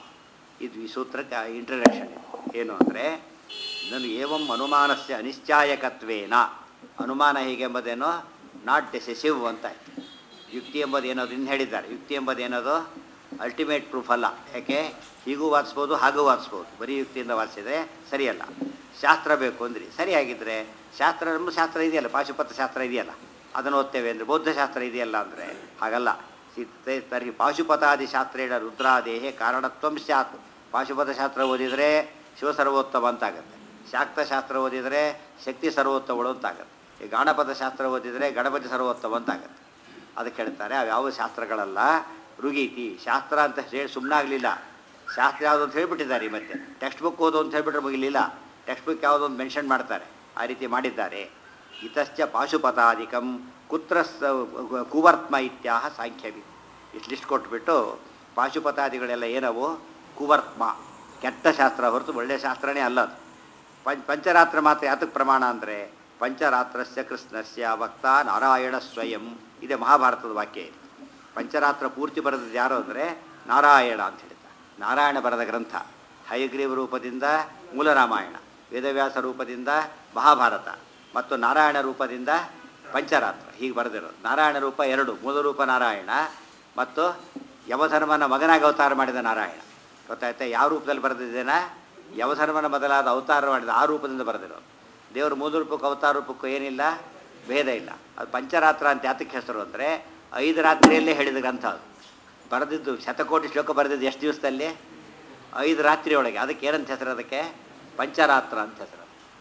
Speaker 1: ಇದು ಈ ಸೂತ್ರಕ್ಕೆ ಇಂಟ್ರಡಕ್ಷನ್. ಏನು ಅಂದರೆ, ನಾನು ಏವಂ ಅನುಮಾನಸ್ಯ ಅನಿಶ್ಚಾಯಕತ್ವೇನ, ಅನುಮಾನ ಹೀಗೆಂಬುದೇನೋ ನಾಟ್ ಡೆಸಿಸಿವ್ ಅಂತ ಆಯ್ತು. ಯುಕ್ತಿ ಎಂಬುದು ಏನದು ಇನ್ನು ಹೇಳಿದ್ದಾರೆ. ಯುಕ್ತಿ ಎಂಬುದು ಏನದು ಅಲ್ಟಿಮೇಟ್ ಪ್ರೂಫ್ ಅಲ್ಲ. ಯಾಕೆ? ಹೀಗೂ ವಾದಿಸ್ಬೋದು, ಹಾಗೂ ವಾದಿಸ್ಬೋದು. ಬರೀ ಯುಕ್ತಿಯಿಂದ ವಾದಿಸಿದರೆ ಸರಿಯಲ್ಲ. ಶಾಸ್ತ್ರ ಬೇಕು ಅಂದ್ರಿ, ಸರಿಯಾಗಿದ್ದರೆ ಶಾಸ್ತ್ರ, ನಮ್ಮ ಶಾಸ್ತ್ರ ಇದೆಯಲ್ಲ, ಪಾಶುಪತ ಶಾಸ್ತ್ರ ಇದೆಯಲ್ಲ, ಅದನ್ನು ಓದ್ತೇವೆ ಅಂದರೆ, ಬೌದ್ಧ ಶಾಸ್ತ್ರ ಇದೆಯಲ್ಲ ಅಂದರೆ ಹಾಗಲ್ಲ. ತರ್ಹಿ ಪಾಶುಪತಾದಿ ಶಾಸ್ತ್ರೇಣ ರುದ್ರಾದೇಹೇ ಕಾರಣತ್ವಂ ಸ್ಯಾತ್. ಪಾಶುಪತ ಶಾಸ್ತ್ರ ಓದಿದರೆ ಶಿವಸರ್ವೋತ್ತಮ ಅಂತಾಗುತ್ತೆ, ಶಾಕ್ತ ಶಾಸ್ತ್ರ ಓದಿದರೆ ಶಕ್ತಿ ಸರ್ವೋತ್ತಮಗಳು ಅಂತಾಗುತ್ತೆ, ಈ ಗಾಣಪದ ಶಾಸ್ತ್ರ ಓದಿದರೆ ಗಣಪತಿ ಸರ್ವೋತ್ತಮ ಅಂತಾಗುತ್ತೆ. ಅದಕ್ಕೆ ಹೇಳ್ತಾರೆ ಅವು ಶಾಸ್ತ್ರಗಳಲ್ಲ. ರುಗೀತಿ ಶಾಸ್ತ್ರ ಅಂತ ಹೇಳಿ ಸುಮ್ಮನಾಗಲಿಲ್ಲ. ಶಾಸ್ತ್ರ ಯಾವುದು ಅಂತ ಹೇಳಿಬಿಟ್ಟಿದ್ದಾರೆ. ಈ ಮಧ್ಯೆ ಟೆಕ್ಸ್ಟ್ ಬುಕ್ ಓದು ಅಂತ ಹೇಳಿಬಿಟ್ರೆ ಮುಗಿಲಿಲ್ಲ, ಟೆಕ್ಸ್ಟ್ ಬುಕ್ ಯಾವುದೊಂದು ಮೆನ್ಷನ್ ಮಾಡ್ತಾರೆ. ಆ ರೀತಿ ಮಾಡಿದ್ದಾರೆ. ಇತಶ್ಚ ಪಾಶುಪತಾದಿಕಂ ಕುತ್ರ ಕುವರ್ತ್ಮ ಇತ್ಯಾಹ ಸಾಂಖ್ಯವಿ. ಇಷ್ಟು ಲಿಸ್ಟ್ ಕೊಟ್ಬಿಟ್ಟು ಪಾಶುಪತಾದಿಗಳೆಲ್ಲ ಏನವು? ಕುವರ್ತ್ಮ, ಕೆಟ್ಟ ಶಾಸ್ತ್ರ ಹೊರತು ಒಳ್ಳೆಯ ಶಾಸ್ತ್ರನೇ ಅಲ್ಲ ಅದು. ಪಂಚ ಪಂಚರಾತ್ರ ಮಾತ್ರ ಯಾತಕ್ಕೆ ಪ್ರಮಾಣ ಅಂದರೆ, ಪಂಚರಾತ್ರಸ್ಯ ಕೃಷ್ಣಸ್ಯ ವಕ್ತ ನಾರಾಯಣ ಸ್ವಯಂ ಇದೆ ಮಹಾಭಾರತದ ವಾಕ್ಯ. ಇದು ಪಂಚರಾತ್ರ ಪೂರ್ತಿ ಬರೆದದ್ದು ಯಾರು ಅಂದರೆ ನಾರಾಯಣ ಅಂತ ಹೇಳ್ತಾರೆ. ನಾರಾಯಣ ಬರೆದ ಗ್ರಂಥ. ಹಯಗ್ರೀವ ರೂಪದಿಂದ ಮೂಲ ರಾಮಾಯಣ, ವೇದವ್ಯಾಸ ರೂಪದಿಂದ ಮಹಾಭಾರತ, ಮತ್ತು ನಾರಾಯಣ ರೂಪದಿಂದ ಪಂಚರಾತ್ರ. ಹೀಗೆ ಬರೆದಿರೋದು. ನಾರಾಯಣ ರೂಪ ಎರಡು, ಮೂಲ ರೂಪ ನಾರಾಯಣ ಮತ್ತು ಯಮಧರ್ಮನ ಮಗನಾಗಿ ಅವತಾರ ಮಾಡಿದ ನಾರಾಯಣ. ಗೊತ್ತಾಯ್ತಾ? ಯಾವ ರೂಪದಲ್ಲಿ ಬರೆದಿದ್ದೇನಾ? ಯಮಧರ್ಮನ ಮೊದಲಾದ ಅವತಾರ ಮಾಡಿದ ಆ ರೂಪದಿಂದ ಬರೆದಿರೋದು. ದೇವರು ಮೂಲ ರೂಪಕ್ಕೂ ಅವತಾರ ರೂಪಕ್ಕೂ ಏನಿಲ್ಲ, ಭೇದ ಇಲ್ಲ. ಅದು ಪಂಚರಾತ್ರ ಅಂತ ಯಾತಕ್ಕೆ ಹೆಸರು ಅಂದರೆ, ಐದು ರಾತ್ರಿಯಲ್ಲೇ ಹೇಳಿದ ಗ್ರಂಥ ಅದು. ಬರೆದಿದ್ದು ಶತಕೋಟಿ ಶ್ಲೋಕ ಬರೆದಿದ್ದು ಎಷ್ಟು ದಿವಸದಲ್ಲಿ? ಐದು ರಾತ್ರಿಯೊಳಗೆ. ಅದಕ್ಕೆ ಏನಂತ ಹೆಸರು? ಅದಕ್ಕೆ ಪಂಚರಾತ್ರ ಅಂತ ಹೆಸರು.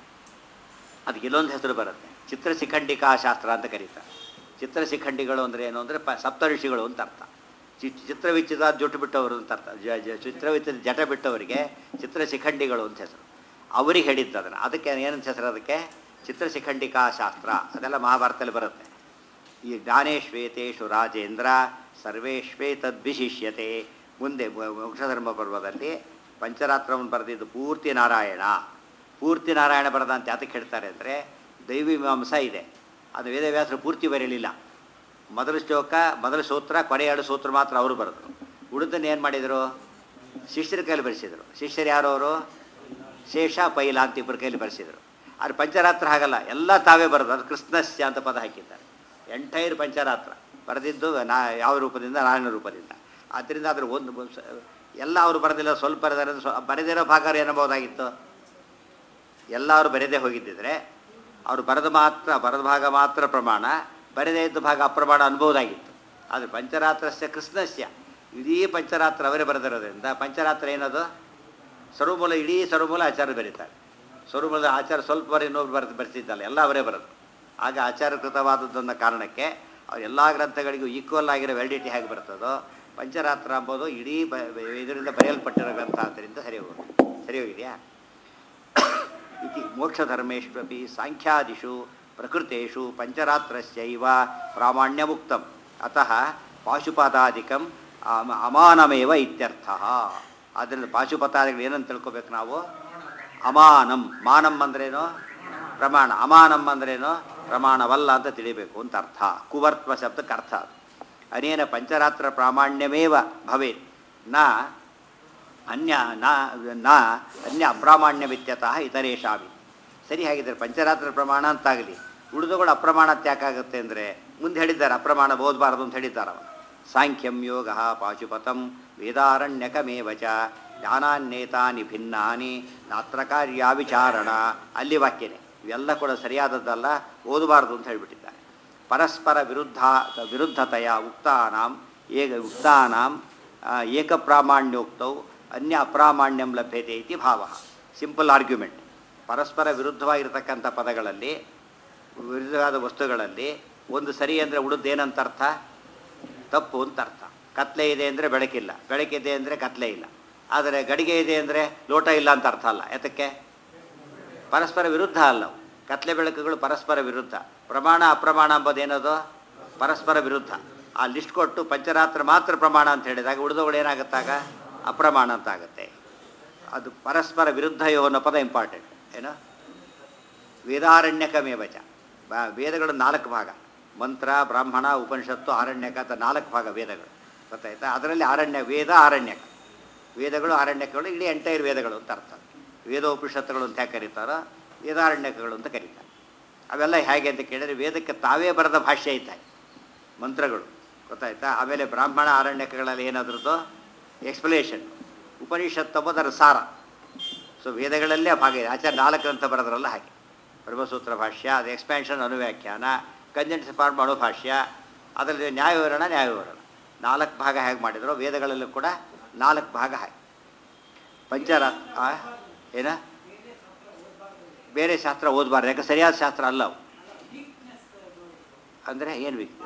Speaker 1: ಅದಕ್ಕೆ ಇಲ್ಲೊಂದು ಹೆಸರು ಬರುತ್ತೆ, ಚಿತ್ರಶಿಖಂಡಿಕಾ ಶಾಸ್ತ್ರ ಅಂತ ಕರೀತಾರೆ. ಚಿತ್ರಶಿಖಂಡಿಗಳು ಅಂದರೆ ಏನು ಅಂದರೆ ಪ ಸಪ್ತ ಋಷಿಗಳು ಅಂತ ಅರ್ಥ. ಚಿ ಚಿತ್ರವಿಚ್ಚಿದ ಜುಟ್ಟು ಬಿಟ್ಟವರು ಅಂತ ಅರ್ಥ. ಚಿತ್ರವಿಚ್ಚಿದ ಜಟ ಬಿಟ್ಟವರಿಗೆ ಚಿತ್ರಶಿಖಂಡಿಗಳು ಅಂತ ಹೆಸರು. ಅವರಿಗೆ ಹೇಳಿದ್ದು ಅದನ್ನು. ಅದಕ್ಕೆ ಏನಂತ ಹೆಸರು? ಅದಕ್ಕೆ ಚಿತ್ರಶಿಖಂಡಿಕಾ ಶಾಸ್ತ್ರ. ಅದೆಲ್ಲ ಮಹಾಭಾರತದಲ್ಲಿ ಬರುತ್ತೆ. ಈ ಜ್ಞಾನೇಶ್ವೇತೇಷು ರಾಜೇಂದ್ರ ಸರ್ವೇಶ್ವೇ ತದ್ವಿಶಿಷ್ಯತೆ. ಮುಂದೆ ಮೋಕ್ಷಧರ್ಮ ಪರ್ವದಲ್ಲಿ ಪಂಚರಾತ್ರವನ್ನು ಬರೆದಿದ್ದು ಪೂರ್ತಿ ನಾರಾಯಣ. ಪೂರ್ತಿ ನಾರಾಯಣ ಬರೆದ ಅಂತ ಯಾತಕ್ಕೆ ಹೇಳ್ತಾರೆ ಅಂದರೆ, ದೈವಿ ಮೀಮಾಂಸ ಇದೆ, ಅದು ವೇದವ್ಯಾಸರು ಪೂರ್ತಿ ಬರೀಲಿಲ್ಲ. ಮೊದಲು ಶ್ಲೋಕ ಮೊದಲು ಸೂತ್ರ ಕೊನೆ ಎರಡು ಸೂತ್ರ ಮಾತ್ರ ಅವರು ಬರೆದರು. ಉಳಿದನ್ನು ಏನು ಮಾಡಿದರು? ಶಿಷ್ಯರ ಕೈಲಿ ಬರೆಸಿದರು. ಶಿಷ್ಯರು ಯಾರು ಅವರು? ಶೇಷ ಪೈಲ ಅಂತ ಇಬ್ಬರ ಕೈಲಿ ಬರೆಸಿದರು. ಆದರೆ ಪಂಚರಾತ್ರ ಹಾಗಲ್ಲ, ಎಲ್ಲ ತಾವೇ ಬರೋದು. ಅದು ಕೃಷ್ಣಸ್ಯ ಅಂತ ಪದ ಹಾಕಿದ್ದಾರೆ. ಎಂಟೈರ್ ಪಂಚರಾತ್ರ ಬರೆದಿದ್ದು ನಾ ಯಾವ ರೂಪದಿಂದ? ನಾರಾಯಣ ರೂಪದಿಂದ. ಆದ್ದರಿಂದ ಅದ್ರ ಒಂದು ಎಲ್ಲ ಅವರು ಬರೆದಿಲ್ಲ, ಸ್ವಲ್ಪ ಬರೆದಾರೆ. ಬರೆದಿರೋ ಭಾಗ ಏನಬಹುದಾಗಿತ್ತು? ಎಲ್ಲ ಅವರು ಬರೆದೇ ಹೋಗಿದ್ದಿದ್ರೆ ಅವರು ಬರೆದ ಮಾತ್ರ ಬರೆದ ಭಾಗ ಮಾತ್ರ ಪ್ರಮಾಣ, ಬರೆದೇ ಇದ್ದ ಭಾಗ ಅಪ್ರಮಾಣ ಅನ್ಬೋದಾಗಿತ್ತು. ಆದರೆ ಪಂಚರಾತ್ರಸ್ಯ ಕೃಷ್ಣಸ್ಯ ಇಡೀ ಪಂಚರಾತ್ರ ಅವರೇ ಬರೆದಿರೋದ್ರಿಂದ ಪಂಚರಾತ್ರ ಏನದು? ಸರ್ವಮೂಲ, ಇಡೀ ಸರ್ವಮೂಲ ಆಚಾರ್ಯ ಬರೀತಾರೆ. ಸರ್ವಮೂಲದ ಆಚಾರ ಸ್ವಲ್ಪ ಬರೀ ಇನ್ನೊಬ್ರು ಬರೆದು ಬರೆಸಿದ್ದಲ್ಲ, ಎಲ್ಲ ಅವರೇ ಬರೋದು. ಆಗ ಆಚಾರಕೃತವಾದದ್ದನ್ನ ಕಾರಣಕ್ಕೆ ಅವ್ರು ಎಲ್ಲ ಗ್ರಂಥಗಳಿಗೂ ಈಕ್ವಲ್ ಆಗಿರೋ ವ್ಯಾಲಿಡಿಟಿ ಹೇಗೆ ಬರ್ತದೋ, ಪಂಚರಾತ್ರ ಅಂಬೋದು ಇಡೀ ಬ ಇದರಿಂದ ಬರೆಯಲ್ಪಟ್ಟಿರೋ ಗ್ರಂಥ. ಆದ್ದರಿಂದ ಸರಿ ಹೋಗೋದು. ಸರಿ ಹೋಗಿದೆಯಾ? ಇತಿ ಮೋಕ್ಷಧರ್ಮೇಶ್ವಪಿ ಸಾಂಖ್ಯಾದಿಷು ಪ್ರಕೃತೇಷು ಪಂಚರಾತ್ರಸ್ಯೈವ ಪ್ರಾಮಾಣ್ಯಮುಕ್ತಂ ಅತಃ ಪಾಶುಪತಾದಿಕಂ ಅಮಾನಮೇವ ಇತ್ಯರ್ಥ. ಆದ್ದರಿಂದ ಪಾಶುಪತಾದಿಗಳು ಏನಂತ ತಿಳ್ಕೊಬೇಕು ನಾವು? ಅಮಾನಂ. ಮಾನಂ ಅಂದ್ರೇನು? ಪ್ರಮಾಣ. ಅಮಾನಂ ಅಂದ್ರೇನು? ಪ್ರಮಾಣವಲ್ಲ ಅಂತ ತಿಳಿಬೇಕು ಅಂತ ಅರ್ಥ. ಕುವರ್ತ್ವ ಶಬ್ದಕ್ಕೆ ಅರ್ಥ. ಅನೇನ ಪಂಚರಾತ್ರ ಪ್ರಾಮಾಣ್ಯಮೇವ ಭವೇತ್ ನ ಅನ್ಯ ನ ಅನ್ಯ ಅಪ್ರಾಮಾಣ್ಯವಿತ್ಯತಃ ಇತರೇಷಾಮಿ. ಸರಿ, ಹಾಗಿದ್ದಾರೆ ಪಂಚರಾತ್ರ ಪ್ರಮಾಣ ಅಂತಾಗಲಿ, ಉಳಿದುಗಳು ಅಪ್ರಮಾಣ ತ್ಯಾಕಾಗುತ್ತೆ ಅಂದರೆ ಮುಂದೆ ಹೇಳಿದ್ದಾರೆ ಅಪ್ರಮಾಣ ಓದಬಾರದು ಅಂತ ಹೇಳಿದ್ದಾರೆ. ಅವನು ಸಾಂಖ್ಯಂ ಯೋಗ ಪಾಶುಪತಂ ವೇದಾರಣ್ಯಕಮೇವ ಚ ಜ್ಞಾನಾನ್ಯೇತಾನಿ ಭಿನ್ನಾನಿ ನಾತ್ರ ಕಾರ್ಯ ವಿಚಾರಣ. ಅಲ್ಲಿ ವಾಕ್ಯನೇ ಇವೆಲ್ಲ ಕೂಡ ಸರಿಯಾದದ್ದಲ್ಲ, ಓದಬಾರ್ದು ಅಂತ ಹೇಳಿಬಿಟ್ಟಿದ್ದಾರೆ. ಪರಸ್ಪರ ವಿರುದ್ಧ ವಿರುದ್ಧತೆಯ ಉಕ್ತಾನಾಂ ಏಕ ಉಕ್ತಾನಾಂ ಏಕಪ್ರಾಮಾಣ್ಯೋಕ್ತೌ ಅನ್ಯ ಅಪ್ರಾಮಾಣ್ಯಂ ಲಭ್ಯತೆ ಇತಿ ಭಾವ. Simple argument. ಪರಸ್ಪರ ವಿರುದ್ಧವಾಗಿರ್ತಕ್ಕಂಥ ಪದಗಳಲ್ಲಿ, ವಿರುದ್ಧವಾದ ವಸ್ತುಗಳಲ್ಲಿ ಒಂದು ಸರಿ ಅಂದರೆ ಉಳಿದೇನಂತ ಅರ್ಥ? ತಪ್ಪು ಅಂತ ಅರ್ಥ. ಕತ್ಲೆ ಇದೆ ಅಂದರೆ ಬೆಳಕಿಲ್ಲ, ಬೆಳಕಿದೆ ಅಂದರೆ ಕತ್ಲೆ ಇಲ್ಲ. ಆದರೆ ಗಡಿಗೆ ಇದೆ ಅಂದರೆ ಲೋಟ ಇಲ್ಲ ಅಂತ ಅರ್ಥ ಅಲ್ಲ. ಯಾತಕ್ಕೆ? ಪರಸ್ಪರ ವಿರುದ್ಧ ಅಲ್ಲವು. ಕತ್ಲೆ ಬೆಳಕುಗಳು ಪರಸ್ಪರ ವಿರುದ್ಧ. ಪ್ರಮಾಣ ಅಪ್ರಮಾಣ ಎಂಬುದೇನದು? ಪರಸ್ಪರ ವಿರುದ್ಧ. ಆ ಲಿಸ್ಟ್ ಕೊಟ್ಟು ಪಂಚರಾತ್ರ ಮಾತ್ರ ಪ್ರಮಾಣ ಅಂತ ಹೇಳಿದಾಗ ಉಳಿದವುಗಳು ಏನಾಗುತ್ತಾಗ? ಅಪ್ರಮಾಣ ಅಂತ ಆಗುತ್ತೆ. ಅದು ಪರಸ್ಪರ ವಿರುದ್ಧ ಯೋ ಅನ್ನೋ ಪದ ಇಂಪಾರ್ಟೆಂಟ್. ಏನು? ವೇದಾರಣ್ಯಕಮೇವಚ. ವೇದಗಳು ನಾಲ್ಕು ಭಾಗ: ಮಂತ್ರ, ಬ್ರಾಹ್ಮಣ, ಉಪನಿಷತ್ತು, ಆರಣ್ಯಕ ಅಂತ ನಾಲ್ಕು ಭಾಗ ವೇದಗಳು. ಗೊತ್ತಾಯ್ತಾ? ಅದರಲ್ಲಿ ಆರಣ್ಯ ವೇದ ಆರಣ್ಯಕ. ವೇದಗಳು ಆರಣ್ಯಕಗಳು ಇಡೀ ಎಂಟೈರ್ ವೇದಗಳು ಅಂತ ಅರ್ಥ. ವೇದೋಪನಿಷತ್ತುಗಳು ಅಂತ ಯಾಕೆ ಕರೀತಾರೋ ವೇದಾರಣ್ಯಕಗಳು ಅಂತ ಕರೀತಾರೆ. ಅವೆಲ್ಲ ಹೇಗೆ ಅಂತ ಕೇಳಿದರೆ ವೇದಕ್ಕೆ ತಾವೇ ಬರೆದ ಭಾಷ್ಯ ಐತೆ ಮಂತ್ರಗಳು. ಗೊತ್ತಾಯ್ತಾ? ಆಮೇಲೆ ಬ್ರಾಹ್ಮಣ ಆರಣ್ಯಕಗಳಲ್ಲಿ ಏನಾದ್ರದ್ದು ಎಕ್ಸ್ಪ್ಲನೇಷನ್. ಉಪನಿಷತ್ತು ಅದರ ಸಾರ. ಸೊ ವೇದಗಳಲ್ಲೇ ಭಾಗ ಇದೆ. ಆಚಾರ್ಯ ನಾಲ್ಕು ಅಂತ ಬರೋದ್ರಲ್ಲ ಹಾಗೆ. ಬ್ರಹ್ಮಸೂತ್ರ ಭಾಷ್ಯ, ಅದು ಎಕ್ಸ್ಪ್ಯಾನ್ಷನ್, ಅನುವ್ಯಾಖ್ಯಾನ, ಕಂಜೆಂಟ್ಸ್ ಫಾರ್ಮ್ ಮಾಡೋ ಭಾಷ್ಯ, ಅದರಲ್ಲಿ ನ್ಯಾಯವಿವರಣ ನ್ಯಾಯವಿವರಣ ನಾಲ್ಕು ಭಾಗ ಹೇಗೆ ಮಾಡಿದ್ರು ವೇದಗಳಲ್ಲೂ ಕೂಡ ನಾಲ್ಕು ಭಾಗ ಹಾಗೆ. ಪಂಚರಾತ್ರ ಏನ ಬೇರೆ ಶಾಸ್ತ್ರ ಓದಬಾರ್ದು, ಯಾಕೆ ಸರಿಯಾದ ಶಾಸ್ತ್ರ ಅಲ್ಲ ಅವು. ಅಂದರೆ ಏನು ಬೇಕು?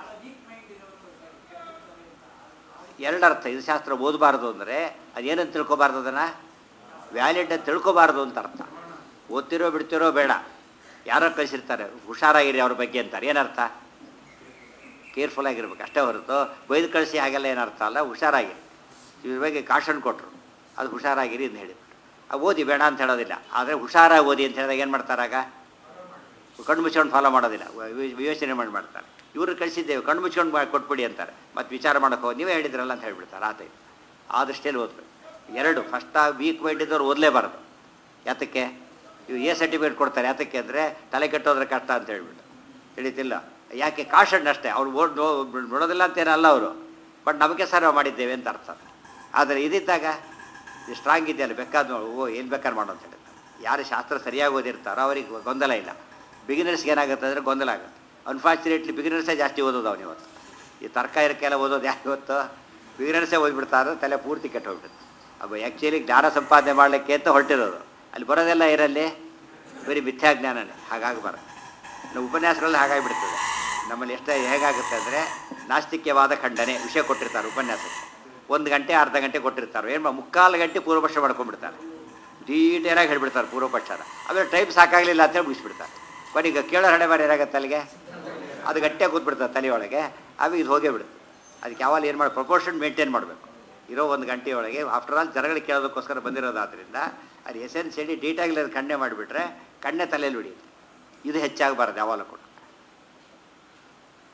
Speaker 1: ಎರಡರ್ಥ. ಇದು ಶಾಸ್ತ್ರ ಓದಬಾರ್ದು ಅಂದರೆ ಅದೇನಂತ ತಿಳ್ಕೊಬಾರ್ದು, ಅದನ್ನು ವ್ಯಾಲಿಡ್ ಅಂತ ತಿಳ್ಕೊಬಾರ್ದು ಅಂತ ಅರ್ಥ. ಓದ್ತಿರೋ ಬಿಡ್ತಿರೋ ಬೇಡ, ಯಾರೋ ಕಳಿಸಿರ್ತಾರೆ ಹುಷಾರಾಗಿರಿ ಅವ್ರ ಬಗ್ಗೆ ಅಂತಾರೆ. ಏನರ್ಥ? ಕೇರ್ಫುಲ್ ಆಗಿರ್ಬೇಕು ಅಷ್ಟೇ ಹೊರತು ಬೈದು ಕಳಿಸಿ ಹಾಗೆಲ್ಲ ಏನರ್ಥ ಅಲ್ಲ. ಹುಷಾರಾಗಿರಿ, ಇವ್ರ ಬಗ್ಗೆ ಕಾಷನ್ ಕೊಟ್ಟರು, ಅದು ಹುಷಾರಾಗಿರಿ ಅಂತ ಹೇಳಿಬಿಟ್ರು. ಅದು ಓದಿ ಬೇಡ ಅಂತ ಹೇಳೋದಿಲ್ಲ. ಆದರೆ ಹುಷಾರಾಗಿ ಓದಿ ಅಂತ ಹೇಳಿದಾಗ ಏನು ಮಾಡ್ತಾರಾಗ? ಕಣ್ಣು ಮುಚ್ಕೊಂಡು ಫಾಲೋ ಮಾಡೋದಿಲ್ಲ, ಯೋಚನೆ ಮಾಡಿ ಮಾಡ್ತಾರೆ. ಇವರು ಕಳಿಸಿದ್ದೇವೆ ಕಣ್ಣು ಮುಚ್ಕೊಂಡು ಕೊಟ್ಬಿಡಿ ಅಂತಾರೆ. ಮತ್ತು ವಿಚಾರ ಮಾಡೋಕೆ ಹೋಗಿ ನೀವೇ ಹೇಳಿದ್ರಲ್ಲ ಅಂತ ಹೇಳಿಬಿಡ್ತಾರೆ. ಆತ ಆ ದೃಷ್ಟಿಯಲ್ಲಿ ಓದಬೇಕು. ಎರಡು, ಫಸ್ಟ್ ಆ ವೀಕ್ ಮೈಂಡ್ ಇದ್ದವ್ರು ಓದಲೇಬಾರ್ದು. ಯಾತಕ್ಕೆ? ಇವು ಎ ಸರ್ಟಿಫಿಕೇಟ್ ಕೊಡ್ತಾರೆ. ಯಾತಕ್ಕೆ ಅಂದರೆ ತಲೆ ಕೆಟ್ಟೋದ್ರೆ ಕಷ್ಟ ಅಂತ ಹೇಳ್ಬಿಟ್ಟು ತಿಳಿತಿಲ್ಲ. ಯಾಕೆ? ಕಾಷನ್ ಅಷ್ಟೇ. ಅವ್ರು ಓಡ್ ನೋಡೋದಿಲ್ಲ ಅಂತೇನಲ್ಲ ಅವರು, ಬಟ್ ನಮಗೆ ಸರ್ವ ಮಾಡಿದ್ದೇವೆ ಅಂತ ಅರ್ಥ. ಆದರೆ ಇದಿದ್ದಾಗ ಸ್ಟ್ರಾಂಗ್ ಇದೆಯಲ್ಲ, ಬೇಕಾದ ಓ ಏನು ಬೇಕಾದ್ರೆ ಮಾಡೋ ಅಂತ ಹೇಳ್ತಾರೆ. ಯಾರು ಶಾಸ್ತ್ರ ಸರಿಯಾಗಿ ಓದಿರ್ತಾರೋ ಅವ್ರಿಗೆ ಗೊಂದಲ ಇಲ್ಲ. ಬಿಗಿನರ್ಸ್ಗೆ ಏನಾಗುತ್ತೆ ಅಂದರೆ ಗೊಂದಲ ಆಗುತ್ತೆ. ಅನ್ಫಾರ್ಚುನೇಟ್ಲಿ ಬಿಗಿನರ್ಸೇ ಜಾಸ್ತಿ ಓದೋದು ಅವನು ಇವತ್ತು. ಈ ತರಕಾರಿಕೆಲ್ಲ ಓದೋದು ಯಾಕೆ ಇವತ್ತು? ಬಿಗಿನರ್ಸೇ ಓದ್ಬಿಡ್ತಾರೆ, ತಲೆ ಪೂರ್ತಿ ಕೆಟ್ಟು ಹೋಗ್ಬಿಡುತ್ತೆ. ಅವು ಆ್ಯಕ್ಚುಲಿ ಜ್ಞಾನ ಸಂಪಾದನೆ ಮಾಡಲಿಕ್ಕೆ ಅಂತ ಹೊರಟಿರೋದು. ಅಲ್ಲಿ ಬರೋದೆಲ್ಲ ಇರಲ್ಲಿ ಬರೀ ಮಿಥ್ಯಾಜ್ಞಾನನೇ. ಹಾಗಾಗಬಾರ್ದು. ನಾವು ಉಪನ್ಯಾಸಗಳಲ್ಲಿ ಹಾಗಾಗಿಬಿಡ್ತದೆ. ನಮ್ಮಲ್ಲಿ ಎಷ್ಟು ಹೇಗಾಗುತ್ತೆ ಅಂದರೆ ನಾಸ್ತಿಕ್ಯವಾದ ಖಂಡನೆ ವಿಷಯ ಕೊಟ್ಟಿರ್ತಾರೆ ಉಪನ್ಯಾಸಕ್ಕೆ. ಒಂದು ಗಂಟೆ ಅರ್ಧ ಗಂಟೆ ಕೊಟ್ಟಿರ್ತಾರೆ. ಏನು ಮುಕ್ಕಾಲು ಗಂಟೆ ಪೂರ್ವಪಕ್ಷ ಮಾಡ್ಕೊಂಡ್ಬಿಡ್ತಾರೆ. ಡೀಟೇಲಾಗಿ ಹೇಳಿಬಿಡ್ತಾರೆ ಪೂರ್ವಪಕ್ಷನ. ಆಮೇಲೆ ಟೈಮ್ ಸಾಕಾಗಲಿಲ್ಲ ಅಂತೇಳಿ ಮುಗಿಸ್ಬಿಡ್ತಾರೆ. ಬಟ್ ಈಗ ಕೇಳೋ ಹಣೆ ಬಾರಿ ಏನಾಗುತ್ತೆ ಅಲ್ಲಿಗೆ? ಅದು ಗಟ್ಟಿಯಾಗಿ ಕೂತ್ಬಿಡ್ತಾರೆ ತಲೆಯೊಳಗೆ. ಆಮೇಲೆ ಇದು ಹೋಗೇ ಬಿಡುತ್ತೆ. ಅದಕ್ಕೆ ಯಾವಾಗ ಏನು ಮಾಡಿ ಪ್ರಪೋರ್ಷನ್ ಮೇಂಟೈನ್ ಮಾಡಬೇಕು. ಇರೋ ಒಂದು ಗಂಟೆಯೊಳಗೆ ಆಫ್ಟರ್ ಆಲ್ ಜನಗಳಿಗೆ ಕೇಳೋದಕ್ಕೋಸ್ಕರ ಬಂದಿರೋದಾದ್ರಿಂದ ಅದು ಎಸೆನ್ಸಿಯಲಿ ಡೀಟಾಗಿ ಕಣ್ಣೆ ಮಾಡಿಬಿಟ್ರೆ ಕಣ್ಣೆ ತಲೆಯಲ್ಲಿ ಬಿಡಿಯುತ್ತೆ. ಇದು ಹೆಚ್ಚಾಗಬಾರ್ದು ಯಾವಾಗಲೂ ಕೂಡ.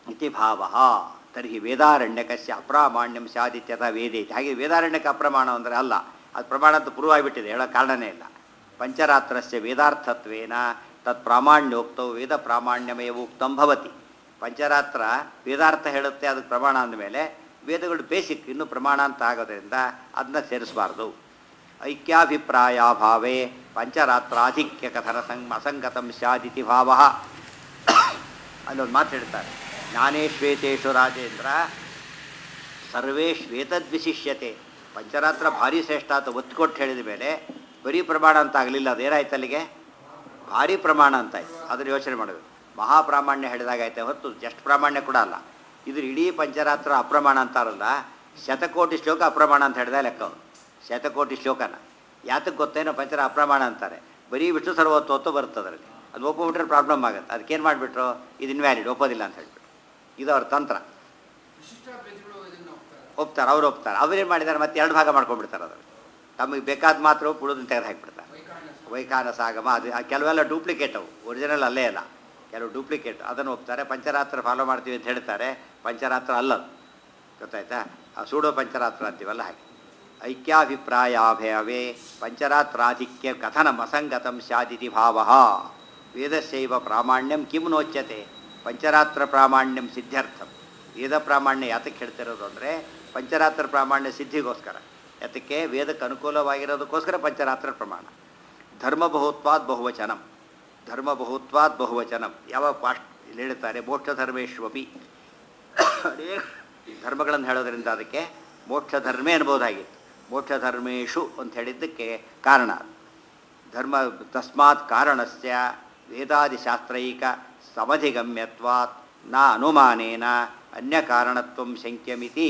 Speaker 1: ಇತಿ ಭಾವ. ತರ್ಹಿ ವೇದಾರಣ್ಯಕಸ್ಯ ಅಪ್ರಾಮಾಣ್ಯಂ ಸ್ಯಾದಿತ್ಯಥ ವೇದೇತಿ. ಹಾಗೆ ವೇದಾರಣ್ಯಕ ಅಪ್ರಮಾಣ ಅಂದರೆ ಅಲ್ಲ, ಅದು ಪ್ರಮಾಣ ಅಂತ ಪ್ರೂವ್ ಆಗಿಬಿಟ್ಟಿದೆ, ಹೇಳೋ ಕಾರಣನೇ ಇಲ್ಲ. ಪಂಚರಾತ್ರಸ್ಯ ವೇದಾರ್ಥತ್ವೇನ ತತ್ ಪ್ರಾಮಾಣ್ಯೋಕ್ತವು ವೇದ ಪ್ರಾಮಾಣ್ಯಮೇವ ಉಕ್ತಂ ಭವತಿ. ಪಂಚರಾತ್ರ ವೇದಾರ್ಥ ಹೇಳುತ್ತೆ, ಅದಕ್ಕೆ ಪ್ರಮಾಣ ಅಂದಮೇಲೆ ವೇದಗಳು ಬೇಸಿಕ್ ಇನ್ನೂ ಪ್ರಮಾಣ ಅಂತ ಆಗೋದ್ರಿಂದ ಅದನ್ನ ಸೇರಿಸಬಾರ್ದು. ಐಕ್ಯಾಭಿಪ್ರಾಯಾಭಾವೇ ಪಂಚರಾತ್ರಾಧಿಕ್ಯ ಕಥನ ಸಂಗ್ ಅಸಂಗತಂ ಸ್ಯಾದಿತಿ ಭಾವ. ಅಲ್ಲೊಂದು ಮಾತು ಹೇಳ್ತಾರೆ, ಜ್ಞಾನೇಶ್ವೇತೇಶು ರಾಜೇಂದ್ರ ಸರ್ವೇ ಶ್ವೇತದ್ವಿಶಿಷ್ಯತೆ. ಪಂಚರಾತ್ರ ಭಾರಿ ಶ್ರೇಷ್ಠ ಅಂತ ಒತ್ತು ಕೊಟ್ಟು ಹೇಳಿದ ಮೇಲೆ ಬರೀ ಪ್ರಮಾಣ ಅಂತ ಆಗಲಿಲ್ಲ, ಅದೇನಾಯ್ತು ಅಲ್ಲಿಗೆ ಭಾರಿ ಪ್ರಮಾಣ ಅಂತಾಯ್ತು. ಅದನ್ನು ಯೋಚನೆ ಮಾಡಬೇಕು. ಮಹಾಪ್ರಾಮಾಣ್ಯ ಹೇಳಿದಾಗೈತೆ ಹೊತ್ತು ಜಸ್ಟ್ ಪ್ರಾಮಾಣ್ಯ ಕೂಡ ಅಲ್ಲ. ಇದ್ರ ಇಡೀ ಪಂಚರಾತ್ರ ಅಪ್ರಮಾಣ ಅಂತಾರಲ್ಲ, ಶತಕೋಟಿ ಶ್ಲೋಕ ಅಪ್ರಮಾಣ ಅಂತ ಹೇಳಿದ ಲೆಕ್ಕ ಅವರು. ಶತಕೋಟಿ ಶ್ಲೋಕನ ಯಾತಕ್ಕೆ ಗೊತ್ತೇನೋ ಪಂಚರ ಅಪ್ರಮಾಣ ಅಂತಾರೆ. ಬರೀ ವಿಷ್ಣು ಸರ್ವತ್ವತ್ತು ಬರುತ್ತೆ ಅದರಲ್ಲಿ. ಅದು ಒಪ್ಪಿಬಿಟ್ರೆ ಪ್ರಾಬ್ಲಮ್ ಆಗುತ್ತೆ. ಅದಕ್ಕೇನು ಮಾಡಿಬಿಟ್ರು, ಇದು ಇನ್ವ್ಯಾಲಿಡ್, ಒಪ್ಪೋದಿಲ್ಲ ಅಂತ ಹೇಳಿಬಿಟ್ರು. ಇದು ಅವ್ರ ತಂತ್ರ. ಒಪ್ತಾರೆ, ಅವ್ರು ಒಪ್ತಾರೆ. ಅವ್ರೇನು ಮಾಡಿದ್ದಾರೆ, ಮತ್ತೆ ಎರಡು ಭಾಗ ಮಾಡ್ಕೊಂಡ್ಬಿಡ್ತಾರೆ. ಅದರಲ್ಲಿ ತಮಗೆ ಬೇಕಾದ ಮಾತ್ರ ಪುಳೋದನ್ನು ತೆಗೆದು ಹಾಕಿಬಿಡ್ತಾರೆ. ವೈಖಾನಸ ಆಗಮ ಅದು ಕೆಲವೆಲ್ಲ ಡೂಪ್ಲಿಕೇಟ್, ಅವು ಒರಿಜಿನಲ್ ಅಲ್ಲೇ ಅಲ್ಲ, ಕೆಲವು ಡೂಪ್ಲಿಕೇಟ್. ಅದನ್ನು ಒಪ್ತಾರೆ. ಪಂಚರಾತ್ರ ಫಾಲೋ ಮಾಡ್ತೀವಿ ಅಂತ ಹೇಳ್ತಾರೆ, ಪಂಚರಾತ್ರ ಅಲ್ಲದು. ಗೊತ್ತಾಯ್ತಾ? ಆ ಸೂಡೋ ಪಂಚರಾತ್ರ ಅಂತೀವಲ್ಲ ಹಾಗೆ. ಐಕ್ಯಾಭಿಪ್ರಾಯಾಭಯವೇ ಪಂಚರಾತ್ರಾಧಿಕ್ಯ ಕಥನಂ ಅಸಂಗತಂ ಸ್ಯಾದಿತಿ ಭಾವ. ವೇದಸ್ಯೈವ ಪ್ರಾಮಾಣ್ಯಂ ಕಿಂ ನೋಚ್ಯತೆ. ಪಂಚರಾತ್ರ ಪ್ರಾಮಾಣ್ಯಂ ಸಿದ್ಧಾರ್ಥಂ. ವೇದ ಪ್ರಾಮಾಣ್ಯ ಯಾತಕ್ಕೆ ಹೇಳ್ತಿರೋದು ಅಂದರೆ ಪಂಚರಾತ್ರ ಪ್ರಾಮಾಣ್ಯ ಸಿದ್ಧಿಗೋಸ್ಕರ. ಯಾತಕ್ಕೆ ವೇದಕ್ಕೆ ಅನುಕೂಲವಾಗಿರೋದಕ್ಕೋಸ್ಕರ ಪಂಚರಾತ್ರ ಪ್ರಮಾಣ. ಧರ್ಮಬಹುತ್ವಾದ್ ಬಹುವಚನಂ. ಧರ್ಮಬಹುತ್ವಾದ್ ಬಹುವಚನಂ ಯಾವ ಪಾಸ್ಟ್ ಇಲ್ಲಿ ಹೇಳ್ತಾರೆ, ಮೋಕ್ಷ ಧರ್ಮೇಶ್ವಪಿ. ಅನೇಕ ಧರ್ಮಗಳನ್ನು ಹೇಳೋದ್ರಿಂದ ಅದಕ್ಕೆ ಮೋಕ್ಷ ಧರ್ಮೇ ಅನ್ಬೋದಾಗಿತ್ತು. ಮೋಕ್ಷ ಧರ್ಮೇಶು ಅಂತ ಹೇಳಿದ್ದಕ್ಕೆ ಕಾರಣ ಧರ್ಮ. ತಸ್ಮಾತ್ ಕಾರಣಸ್ಯ ವೇದಾದಿಶಾಸ್ತ್ರೈಕ ಸಮಧಿಗಮ್ಯತ್ವಾತ್ ನ ಅನುಮಾನೇನ ಅನ್ಯ ಕಾರಣತ್ವಂ ಶಂಕ್ಯಮಿತಿ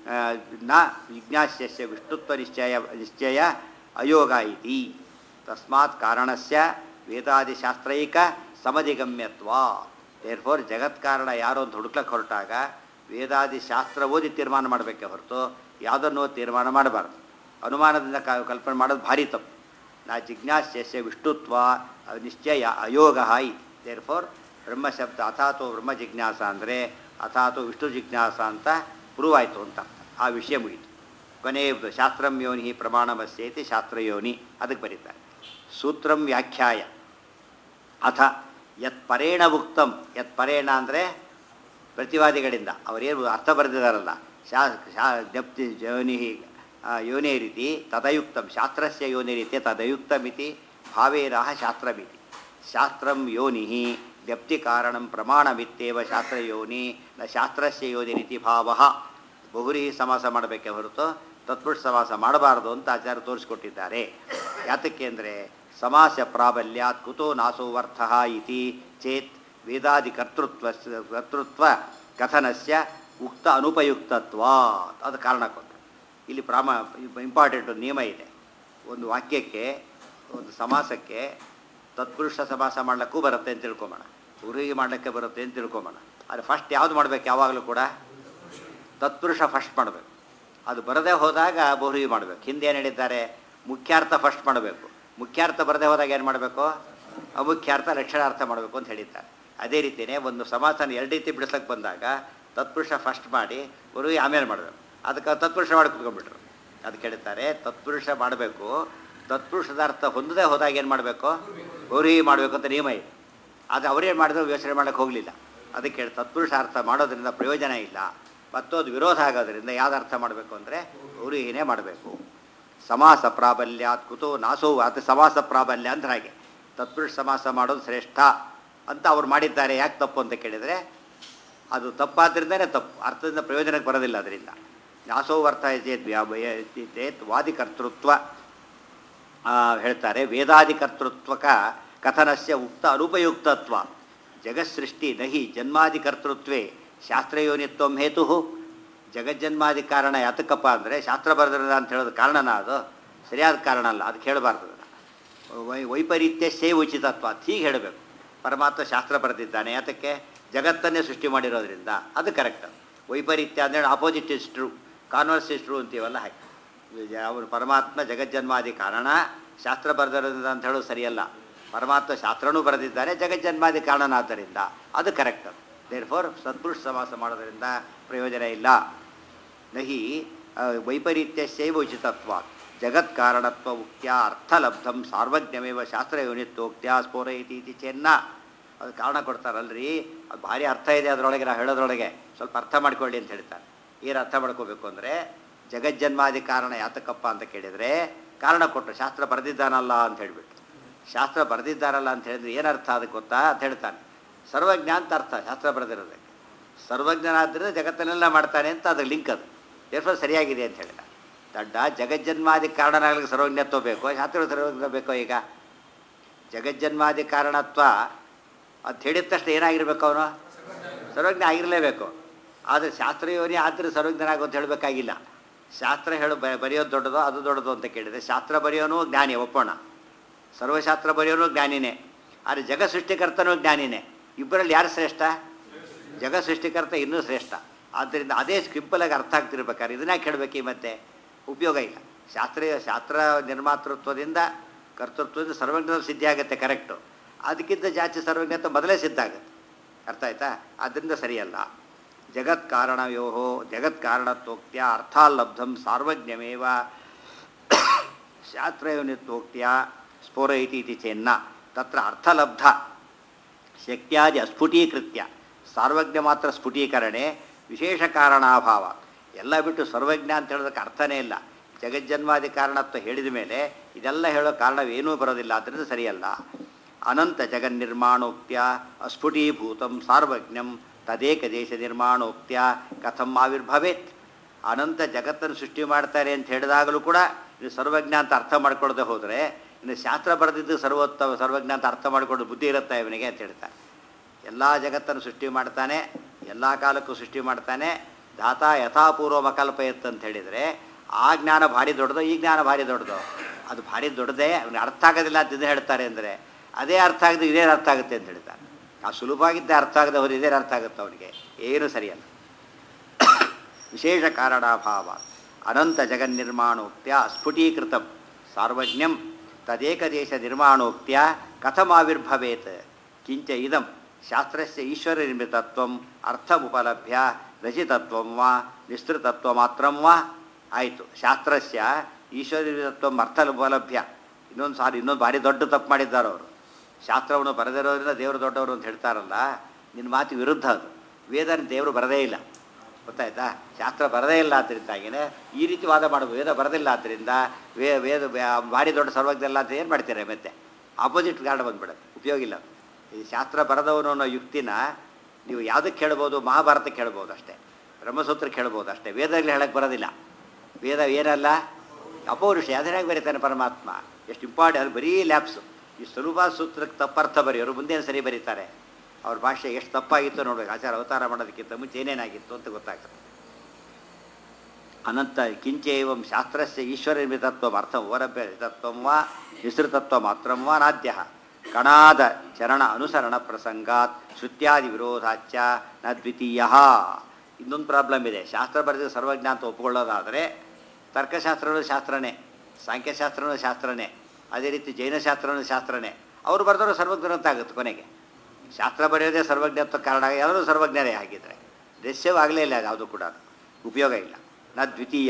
Speaker 1: ನ ಜಿಜ್ಞಾಸ್ಯಸ್ಯ ವಿಷ್ಣುತ್ವ ನಿಶ್ಚಯ ನಿಶ್ಚಯ ಅಯೋಗ ಇತಿ. ತಸ್ಮಾತ್ ಕಾರಣಸ್ಯ ವೇದಾದಿಶಾಸ್ತ್ರೈಕ ಸಮಧಿಗಮ್ಯತ್ವ. ದೇರ್ಫೋರ್ ಜಗತ್ಕಾರಣ ಯಾರು ಅಂತ ಹುಡುಕ್ಲಕ್ಕೆ ಹೊರಟಾಗ ವೇದಾದಿ ಶಾಸ್ತ್ರ ಓದಿ ತೀರ್ಮಾನ ಮಾಡಬೇಕೆ ಹೊರತು ಯಾವುದನ್ನು ತೀರ್ಮಾನ ಮಾಡಬಾರ್ದು. ಅನುಮಾನದಿಂದ ಕಲ್ಪನೆ ಮಾಡೋದು ಭಾರಿ ತಪ್ಪು. ನಾ ಜಿಜ್ಞಾಸ್ಯಸ್ಯ ವಿಷ್ಣುತ್ವ ನಿಶ್ಚಯ ಅಯೋಗ ಇತಿ. ದೇರ್ಫೋರ್ ಬ್ರಹ್ಮಶಬ್ದ ಅಥಾತೋ ಬ್ರಹ್ಮ ಜಿಜ್ಞಾಸ ಅಂದರೆ ಅಥಾತೋ ವಿಷ್ಣು ಜಿಜ್ಞಾಸ ಅಂತ ಪ್ರೂವ್ ಆಯಿತು ಅಂತ ಆ ವಿಷಯ ಮುಗಿತು. ಕೊನೆಯ ಶಾಸ್ತ್ರಂ ಯೋನಿ ಪ್ರಮಾಣಮಸ್ಯೇತಿ ಶಾಸ್ತ್ರಯೋನಿ ಅದಕ್ಕೆ ಬರೀತಾರೆ. ಸೂತ್ರಂ ವ್ಯಾಖ್ಯಾಯ ಅಥ ಯತ್ ಪರೇಣ ಉಕ್ತಂ. ಯತ್ ಪರೇಣ ಅಂದರೆ ಪ್ರತಿವಾದಿಗಳಿಂದ ಅವರೇನು ಅರ್ಥ ಬರೆದಿದ್ದಾರಲ್ಲ, ಶಾ ಶಾ ಜಪ್ತಿ ಯೋನಿ ಯೋನಿ ರೀತಿ ತದಯುಕ್ತಂ. ಶಾಸ್ತ್ರಸ್ಯ ಯೋನಿ ರೀತಿ ತದಯುಕ್ತಮಿತಿ ಭಾವೇನಃ ಶಾಸ್ತ್ರಮಿತಿ. ಶಾಸ್ತ್ರಂ ಯೋನಿ ವ್ಯಕ್ತಿ ಕಾರಣಂ ಪ್ರಮಾಣವಿತ್ತೇವ ಶಾಸ್ತ್ರಯೋನಿ ನ ಶಾಸ್ತ್ರಸ್ಯ ಯೋನಿ ರೀತಿ ಭಾವ. ಬಹುರಿ ಸಮಾಸ ಮಾಡಬೇಕೆ ಹೊರತು ತತ್ಪುರುಷ ಸಮಾಸ ಮಾಡಬಾರದು ಅಂತ ಆಚಾರ್ಯ ತೋರಿಸ್ಕೊಟ್ಟಿದ್ದಾರೆ. ಯಾತಕ್ಕೆ ಅಂದರೆ ಸಮಾಸ ಪ್ರಾಬಲ್ಯಾತ್ ಕುತೋ ನಾಸೋವರ್ಥ ಇತಿ ಚೇತ್ ವೇದಾದಿ ಕರ್ತೃತ್ವ ಕರ್ತೃತ್ವ ಕಥನಸ್ಯ ಉಕ್ತ ಅನುಪಯುಕ್ತತ್ವ. ಅದು ಕಾರಣ ಕೊಟ್ಟರು. ಇಲ್ಲಿ ಪ್ರಾಮ ಇಂಪಾರ್ಟೆಂಟ್ ನಿಯಮ ಇದೆ. ಒಂದು ವಾಕ್ಯಕ್ಕೆ ಒಂದು ಸಮಾಸಕ್ಕೆ ತತ್ಪುರುಷ ಸಮಾಸ ಮಾಡಲಿಕ್ಕೂ ಬರುತ್ತೆ ಅಂತ ತಿಳ್ಕೊಂಬೋಣ, ಊರಿಗೆ ಮಾಡಲಿಕ್ಕೆ ಬರುತ್ತೆ ಅಂತ ತಿಳ್ಕೊಂಬೋಣ. ಆದರೆ ಫಸ್ಟ್ ಯಾವುದು ಮಾಡಬೇಕು, ಯಾವಾಗಲೂ ಕೂಡ ತತ್ಪುರುಷ ಫಸ್ಟ್ ಮಾಡಬೇಕು. ಅದು ಬರದೇ ಹೋದಾಗ ಬಹುರಿಗೆ ಮಾಡಬೇಕು. ಹಿಂದೆ ಏನು ಹೇಳಿದ್ದಾರೆ, ಮುಖ್ಯಾರ್ಥ ಫಸ್ಟ್ ಮಾಡಬೇಕು. ಮುಖ್ಯಾರ್ಥ ಬರದೇ ಹೋದಾಗ ಏನು ಮಾಡಬೇಕು, ಅಮುಖ್ಯಾರ್ಥ ಲಕ್ಷಣಾರ್ಥ ಮಾಡಬೇಕು ಅಂತ ಹೇಳಿದ್ದಾರೆ. ಅದೇ ರೀತಿಯೇ ಒಂದು ಸಮಾಸನ ಎರಡು ರೀತಿ ಬಿಡಿಸೋಕ್ಕೆ ಬಂದಾಗ ತತ್ಪುರುಷ ಫಸ್ಟ್ ಮಾಡಿ ಬಹುರಿಗೆ ಆಮೇಲೆ ಮಾಡಬೇಕು. ಅದಕ್ಕೆ ತತ್ಪುರುಷ ಮಾಡಿ ಕುತ್ಕೊಂಡ್ಬಿಟ್ರು. ಅದಕ್ಕೆ ಹೇಳ್ತಾರೆ ತತ್ಪುರುಷ ಮಾಡಬೇಕು. ತತ್ಪುರುಷದ ಅರ್ಥ ಹೊಂದದೇ ಹೋದಾಗ ಏನು ಮಾಡಬೇಕು, ಬಹುರಿಗೆ ಮಾಡಬೇಕು ಅಂತ ನಿಯಮ ಇದೆ. ಆದರೆ ಅವರೇನು ಮಾಡಿದ್ರು ಯೋಚನೆ ಮಾಡೋಕ್ಕೆ ಹೋಗಲಿಲ್ಲ. ಅದಕ್ಕೆ ಹೇಳಿ ತತ್ಪುರುಷ ಅರ್ಥ ಮಾಡೋದ್ರಿಂದ ಪ್ರಯೋಜನ ಇಲ್ಲ. ಮತ್ತು ಅದು ವಿರೋಧ ಆಗೋದ್ರಿಂದ ಯಾವ್ದು ಅರ್ಥ ಮಾಡಬೇಕು ಅಂದರೆ ಬಹುರಿಹಿನೇ ಮಾಡಬೇಕು. ಸಮಾಸ ಪ್ರಾಬಲ್ಯಾತ್ ಕುತೋ ನಾಸೋ. ಅದು ಸಮಾಸ ಪ್ರಾಬಲ್ಯ ಅಂದ್ರೆ ಹಾಗೆ ತತ್ಪುರುಷ ಸಮಾಸ ಮಾಡೋದು ಶ್ರೇಷ್ಠ ಅಂತ ಅವ್ರು ಮಾಡಿದ್ದಾರೆ. ಯಾಕೆ ತಪ್ಪು ಅಂತ ಕೇಳಿದರೆ ಅದು ತಪ್ಪಾದ್ರಿಂದನೇ ತಪ್ಪು, ಅರ್ಥದಿಂದ ಪ್ರಯೋಜನಕ್ಕೆ ಬರೋದಿಲ್ಲ. ಅದರಿಂದ ನಾಸೋ ಅರ್ಥ ಚೇತ್ ವಾದಿಕರ್ತೃತ್ವ ಹೇಳ್ತಾರೆ. ವೇದಾದಿಕರ್ತೃತ್ವಕ ಕಥನಸ್ಯ ಉಕ್ತ ಅನುಪಯುಕ್ತತ್ವ ಜಗತ್ಸೃಷ್ಟಿ ನಹಿ ಜನ್ಮಾದಿಕರ್ತೃತ್ವೇ ಶಾಸ್ತ್ರಯೋನಿತ್ವ ಹೇತು. ಜಗಜ್ಜನ್ಮಾದಿ ಕಾರಣ ಯಾತಕ್ಕಪ್ಪ ಅಂದರೆ ಶಾಸ್ತ್ರ ಬರೆದ್ರದ ಅಂತ ಹೇಳೋದು ಕಾರಣನ, ಅದು ಸರಿಯಾದ ಕಾರಣ ಅಲ್ಲ. ಅದಕ್ಕೆ ಹೇಳಬಾರ್ದು. ವೈ ವೈಪರೀತ್ಯ ಸೇ ಉಚಿತತ್ವ ಹೀಗೆ ಹೇಳಬೇಕು. ಪರಮಾತ್ಮ ಶಾಸ್ತ್ರ ಬರೆದಿದ್ದಾನೆ, ಯಾತಕ್ಕೆ ಜಗತ್ತನ್ನೇ ಸೃಷ್ಟಿ ಮಾಡಿರೋದ್ರಿಂದ ಅದು ಕರೆಕ್ಟ್. ವೈಪರೀತ್ಯ ಅಂದರೆ opposite is true, converse is true ಅಂತೀವಲ್ಲ ಹಾಗೆ. ಅವರು ಪರಮಾತ್ಮ ಜಗಜ್ಜನ್ಮಾದಿ ಕಾರಣ, ಶಾಸ್ತ್ರ ಬರೆದಿರೋದ್ರಿಂದ ಅಂತ ಹೇಳೋದು ಸರಿಯಲ್ಲ. ಪರಮಾತ್ಮ ಶಾಸ್ತ್ರನೂ ಬರೆದಿದ್ದಾನೆ, ಜಗಜ್ಜನ್ಮಾದಿ ಕಾರಣನಾದ್ದರಿಂದ ಅದು ಕರೆಕ್ಟ್. ಅದು ದೇರ್ ಫೋರ್ ಸತ್ಪುರುಷ ಸಮಾಸ ಮಾಡೋದ್ರಿಂದ ಪ್ರಯೋಜನ ಇಲ್ಲ. ನಹಿ ವೈಪರೀತ್ಯಸ್ಯೈವ ಉಚಿತತ್ವ ಜಗತ್ಕಾರಣತ್ವ ಉಕ್ತ್ಯ ಅರ್ಥಲಬ್ಧಂ ಸಾರ್ವಜ್ಞಮೇವ ಶಾಸ್ತ್ರಯೋನಿತ್ವೋಕ್ತ್ಯ ಸ್ಫೋರಯತಿ ಇತಿ ಚೆನ್ನ. ಅದು ಕಾರಣ ಕೊಡ್ತಾರಲ್ರಿ, ಅದು ಭಾರಿ ಅರ್ಥ ಇದೆ ಅದರೊಳಗೆ, ನಾವು ಹೇಳೋದ್ರೊಳಗೆ ಸ್ವಲ್ಪ ಅರ್ಥ ಮಾಡ್ಕೊಳ್ಳಿ ಅಂತ ಹೇಳ್ತಾರೆ. ಏನು ಅರ್ಥ ಮಾಡ್ಕೋಬೇಕು ಅಂದರೆ, ಜಗಜ್ಜನ್ಮಾದಿ ಕಾರಣ ಯಾತಕಪ್ಪ ಅಂತ ಕೇಳಿದರೆ ಕಾರಣ ಕೊಟ್ಟರು, ಶಾಸ್ತ್ರ ಬರೆದಿದ್ದಾನಲ್ಲ ಅಂತ ಹೇಳಿಬಿಟ್ಟು. ಶಾಸ್ತ್ರ ಬರೆದಿದ್ದಾರಲ್ಲ ಅಂತ ಹೇಳಿದ್ರೆ ಏನರ್ಥ ಅದಕ್ಕೆ ಗೊತ್ತಾ ಅಂತ ಹೇಳ್ತಾನೆ. ಸರ್ವಜ್ಞ ಅಂತ ಅರ್ಥ ಶಾಸ್ತ್ರ ಬರೆದಿರೋದಕ್ಕೆ. ಸರ್ವಜ್ಞನಾದ್ದರಿಂದ ಜಗತ್ತನ್ನೆಲ್ಲ ಮಾಡ್ತಾನೆ ಅಂತ ಅದು ಲಿಂಕ್, ಅದು ದೇರ್ಫೋರ್ ಸರಿಯಾಗಿದೆ ಅಂತ ಹೇಳಿದ. ದಡ್ಡ ಜಗಜ್ಜನ್ಮಾದಿ ಕಾರಣನಾಗಲಿಕ್ಕೆ ಸರ್ವಜ್ಞತ್ವ ಬೇಕು, ಶಾಸ್ತ್ರ ಸರ್ವಜ್ಞ ಬೇಕೋ? ಈಗ ಜಗಜ್ಜನ್ಮಾದಿ ಕಾರಣತ್ವ ಅಂತ ಹೇಳಿದ ತಕ್ಷಣ ಏನಾಗಿರ್ಬೇಕು, ಅವನು ಸರ್ವಜ್ಞ ಆಗಿರಲೇಬೇಕು. ಆದರೆ ಶಾಸ್ತ್ರಯೋನಿ ಆದರೆ ಸರ್ವಜ್ಞನಾಗು ಅಂತ ಹೇಳಬೇಕಾಗಿಲ್ಲ. ಶಾಸ್ತ್ರ ಹೇಳು ಬ ಬರೆಯೋದು ದೊಡ್ಡದೋ ಅದು ದೊಡ್ಡದು ಅಂತ ಕೇಳಿದರೆ, ಶಾಸ್ತ್ರ ಬರೆಯೋನು ಜ್ಞಾನಿ ಒಪ್ಪೋಣ, ಸರ್ವಶಾಸ್ತ್ರ ಬರೆಯೋನು ಜ್ಞಾನಿನೇ, ಆದರೆ ಜಗ ಸೃಷ್ಟಿಕರ್ತನೂ ಜ್ಞಾನಿನೇ. ಇಬ್ಬರಲ್ಲಿ ಯಾರು ಶ್ರೇಷ್ಠ? ಜಗ ಸೃಷ್ಟಿಕರ್ತ ಇನ್ನೂ ಶ್ರೇಷ್ಠ. ಆದ್ದರಿಂದ ಅದೇ ಸಿಂಪಲಾಗಿ ಅರ್ಥ ಆಗ್ತಿರ್ಬೇಕಾದ್ರೆ ಇದನ್ನ ಕೇಳಬೇಕು, ಮತ್ತೆ ಉಪಯೋಗ ಇಲ್ಲ. ಶಾಸ್ತ್ರೀಯ ಶಾಸ್ತ್ರ ನಿರ್ಮಾತೃತ್ವದಿಂದ ಕರ್ತೃತ್ವದಿಂದ ಸರ್ವಜ್ಞ ಸಿದ್ಧಿ ಆಗುತ್ತೆ, ಕರೆಕ್ಟು. ಅದಕ್ಕಿಂತ ಜಾಸ್ತಿ ಸರ್ವಜ್ಞತ್ವ ಮೊದಲೇ ಸಿದ್ಧ ಆಗುತ್ತೆ. ಅರ್ಥ ಆಯ್ತಾ? ಆದ್ದರಿಂದ ಸರಿಯಲ್ಲ. ಜಗತ್ ಕಾರಣಯೋ ಜಗತ್ಕಾರಣತ್ವೋಕ್ತ್ಯ ಅರ್ಥಾಲಬ್ಧಂ ಸಾರ್ವಜ್ಞಮೇವ ಶಾಸ್ತ್ರಯೋನಿತ್ವೋಕ್ತ್ಯ ಸ್ಫೋರಯತಿ ಇತಿ ಚೆನ್ನ. ತತ್ರ ಅರ್ಥಲಬ್ಧ ಶಕ್ತ್ಯಾದಿ ಅಸ್ಫುಟೀಕೃತ್ಯ ಸಾರ್ವಜ್ಞ ಮಾತ್ರ ಸ್ಫುಟೀಕರಣೆ ವಿಶೇಷ ಕಾರಣಾಭಾವ. ಎಲ್ಲ ಬಿಟ್ಟು ಸರ್ವಜ್ಞ ಅಂತ ಹೇಳೋದಕ್ಕೆ ಅರ್ಥನೇ ಇಲ್ಲ. ಜಗಜ್ಜನ್ಮಾದಿ ಕಾರಣತ್ವ ಹೇಳಿದ ಮೇಲೆ ಇದೆಲ್ಲ ಹೇಳೋ ಕಾರಣವೇನೂ ಬರೋದಿಲ್ಲ, ಆದ್ದರಿಂದ ಸರಿಯಲ್ಲ. ಅನಂತ ಜಗನ್ನಿರ್ಮಾಣೋಕ್ತ್ಯ ಅಸ್ಫುಟೀಭೂತಂ ಸಾರ್ವಜ್ಞಂ ತದೇಕ ದೇಶ ನಿರ್ಮಾಣೋಕ್ತ್ಯ ಕಥಂ ಆವಿರ್ಭವೇತ್. ಅನಂತ ಜಗತ್ತನ್ನು ಸೃಷ್ಟಿ ಮಾಡ್ತಾರೆ ಅಂತ ಹೇಳಿದಾಗಲೂ ಕೂಡ ಇದು ಸರ್ವಜ್ಞ ಅಂತ ಅರ್ಥ ಮಾಡ್ಕೊಳ್ಳದೆ ಹೋದರೆ, ಇನ್ನು ಶಾಸ್ತ್ರ ಬರೆದಿದ್ದು ಸರ್ವೋತ್ತಮ ಸರ್ವಜ್ಞ ಅಂತ ಅರ್ಥ ಮಾಡಿಕೊಂಡು ಬುದ್ಧಿ ಇರುತ್ತಾ ಇವನಿಗೆ ಅಂತ ಹೇಳ್ತಾರೆ. ಎಲ್ಲ ಜಗತ್ತನ್ನು ಸೃಷ್ಟಿ ಮಾಡ್ತಾನೆ, ಎಲ್ಲ ಕಾಲಕ್ಕೂ ಸೃಷ್ಟಿ ಮಾಡ್ತಾನೆ. ಧಾತ ಯಥಾಪೂರ್ವ ಮಕಲ್ಪಯತ್ ಅಂತ ಹೇಳಿದರೆ ಆ ಜ್ಞಾನ ಭಾರಿ ದೊಡ್ಡದು, ಈ ಜ್ಞಾನ ಭಾರಿ ದೊಡ್ಡದು. ಅದು ಭಾರಿ ದೊಡ್ಡದೇ, ಅವನಿಗೆ ಅರ್ಥ ಆಗೋದಿಲ್ಲ ಅಂತ ಇದು ಹೇಳ್ತಾರೆ ಅಂದರೆ, ಅದೇ ಅರ್ಥ ಆಗದೆ ಇದೇನು ಅರ್ಥ ಆಗುತ್ತೆ ಅಂತ ಹೇಳ್ತಾರೆ. ಆ ಸುಲಭವಾಗಿದ್ದೇ ಅರ್ಥ ಆಗದೆ ಹೋದ್ರೆ ಇದೇನು ಅರ್ಥ ಆಗುತ್ತೆ ಅವನಿಗೆ? ಏನು ಸರಿಯಲ್ಲ. ವಿಶೇಷ ಕಾರಣಾಭಾವ ಅನಂತ ಜಗನ್ನಿರ್ಮಾಣೋಕ್ತ್ಯ ಸ್ಫುಟೀಕೃತ ಸಾರ್ವಜ್ಞಂ ತದೇಕದೇಶ ನಿರ್ಮಾಣೋಕ್ತ್ಯ ಕಥಮಾವಿರ್ಭವೇತ್. ಕಿಂಚ ಇದಂ ಶಾಸ್ತ್ರಸ್ಯ ಈಶ್ವರ ನಿರ್ಮಿತತ್ವಂ ಅರ್ಥಮುಪಲಭ್ಯ ರಚಿತತ್ವಂ ವಾ ನಿಸ್ತೃತತ್ವ ಮಾತ್ರಂ ವಾ. ಆಯಿತು, ಶಾಸ್ತ್ರಸ್ಯ ಈಶ್ವರ ನಿರ್ಮಿತತ್ವಂ ಅರ್ಥ ಉಪಲಭ್ಯ. ಇನ್ನೊಂದು ಸಾರಿ ಇನ್ನೊಂದು ಭಾರಿ ದೊಡ್ಡ ತಪ್ಪು ಮಾಡಿದ್ದಾರೆ ಅವರು. ಶಾಸ್ತ್ರವನ್ನು ಬರೆದಿರೋದ್ರಿಂದ ದೇವರು ದೊಡ್ಡವರು ಅಂತ ಹೇಳ್ತಾರಲ್ಲ, ನಿನ್ನ ಮಾತು ವಿರುದ್ಧ ಅದು. ವೇದನ ದೇವರು ಬರದೇ ಇಲ್ಲ, ಗೊತ್ತಾಯ್ತಾ? ಶಾಸ್ತ್ರ ಬರದೇ ಇಲ್ಲ ಆದ್ದರಿಂದಾಗಿಯೇ ಈ ರೀತಿ ವಾದ ಮಾಡಬಹುದು. ವೇದ ಬರೋದಿಲ್ಲ ಆದ್ದರಿಂದ ವೇ ವೇದ ಭಾರಿ ದೊಡ್ಡ ಸರ್ವಜ್ಞ ಇಲ್ಲ ಅಂತ ಏನು ಮಾಡ್ತೀರಾ? ಮತ್ತೆ ಆಪೋಸಿಟ್ ಕಾರಣ ಬಂದುಬಿಡುತ್ತೆ, ಉಪಯೋಗ ಇಲ್ಲ. ಈ ಶಾಸ್ತ್ರ ಬರೆದವನು ಅನ್ನೋ ಯುಕ್ತಿನ ನೀವು ಯಾವುದಕ್ಕೆ ಹೇಳ್ಬೋದು? ಮಹಾಭಾರತಕ್ಕೆ ಹೇಳ್ಬೋದು ಅಷ್ಟೇ, ಬ್ರಹ್ಮಸೂತ್ರಕ್ಕೆ ಹೇಳ್ಬೋದು ಅಷ್ಟೇ. ವೇದದಲ್ಲಿ ಹೇಳಕ್ಕೆ ಬರೋದಿಲ್ಲ. ವೇದ ಏನಲ್ಲ ಅಪೌರುಷ, ಅದನ್ನಾಗಿ ಬರೀತಾನೆ ಪರಮಾತ್ಮ. ಎಷ್ಟು ಇಂಪಾರ್ಟೆಂಟ್, ಅದು ಬರೀ ಲ್ಯಾಪ್ಸು. ಈ ಸ್ವರೂಪ ಸೂತ್ರಕ್ಕೆ ತಪ್ಪರ್ಥ ಬರೆಯೋರು ಮುಂದೇನು ಸರಿ ಬರೀತಾರೆ. ಅವ್ರ ಭಾಷೆ ಎಷ್ಟು ತಪ್ಪಾಗಿತ್ತು ನೋಡ್ಬೇಕು. ಆಚಾರ ಅವತಾರ ಮಾಡೋದಕ್ಕಿಂತ ಮುಂಚೆ ಏನೇನಾಗಿತ್ತು ಅಂತ ಗೊತ್ತಾಗ್ತದೆ. ಅನಂತ ಕಿಂಚೇವಂ ಶಾಸ್ತ್ರಸ್ಯ ಈಶ್ವರ ನಿರ್ಮಿತತ್ವ ಅರ್ಥ ಉಪಲಭ್ಯ ತತ್ವಂ ವಾ ವಿಸ್ತೃತತ್ವ ಮಾತ್ರಂ ವಾ ನಾದ್ಯ ಕಣಾದ ಚರಣ ಅನುಸರಣ ಪ್ರಸಂಗಾತ್ ಶ್ರುತ್ಯಾದಿ ವಿರೋಧಾಚ್ಯ ನ ದ್ವಿತೀಯ. ಇನ್ನೊಂದು ಪ್ರಾಬ್ಲಮ್ ಇದೆ. ಶಾಸ್ತ್ರ ಬರೆದ ಸರ್ವಜ್ಞ ಅಂತ ಒಪ್ಪಿಕೊಳ್ಳೋದಾದರೆ ತರ್ಕಶಾಸ್ತ್ರನೂ ಶಾಸ್ತ್ರನೇ, ಸಾಂಖ್ಯಶಾಸ್ತ್ರನೂ ಶಾಸ್ತ್ರನೇ, ಅದೇ ರೀತಿ ಜೈನಶಾಸ್ತ್ರನೂ ಶಾಸ್ತ್ರನೇ. ಅವರು ಬರೆದವರು ಸರ್ವಜ್ಞರಂತಾಗುತ್ತೆ ಕೊನೆಗೆ. ಶಾಸ್ತ್ರ ಬರೆಯೋದೇ ಸರ್ವಜ್ಞತ್ವ ಕಾರಣ, ಎಲ್ಲರೂ ಸರ್ವಜ್ಞರೇ ಆಗಿದ್ದರೆ ದೃಶ್ಯವಾಗಲೇ ಇಲ್ಲ, ಯಾವುದು ಕೂಡ ಉಪಯೋಗ ಇಲ್ಲ. ನ ದ್ವಿತೀಯ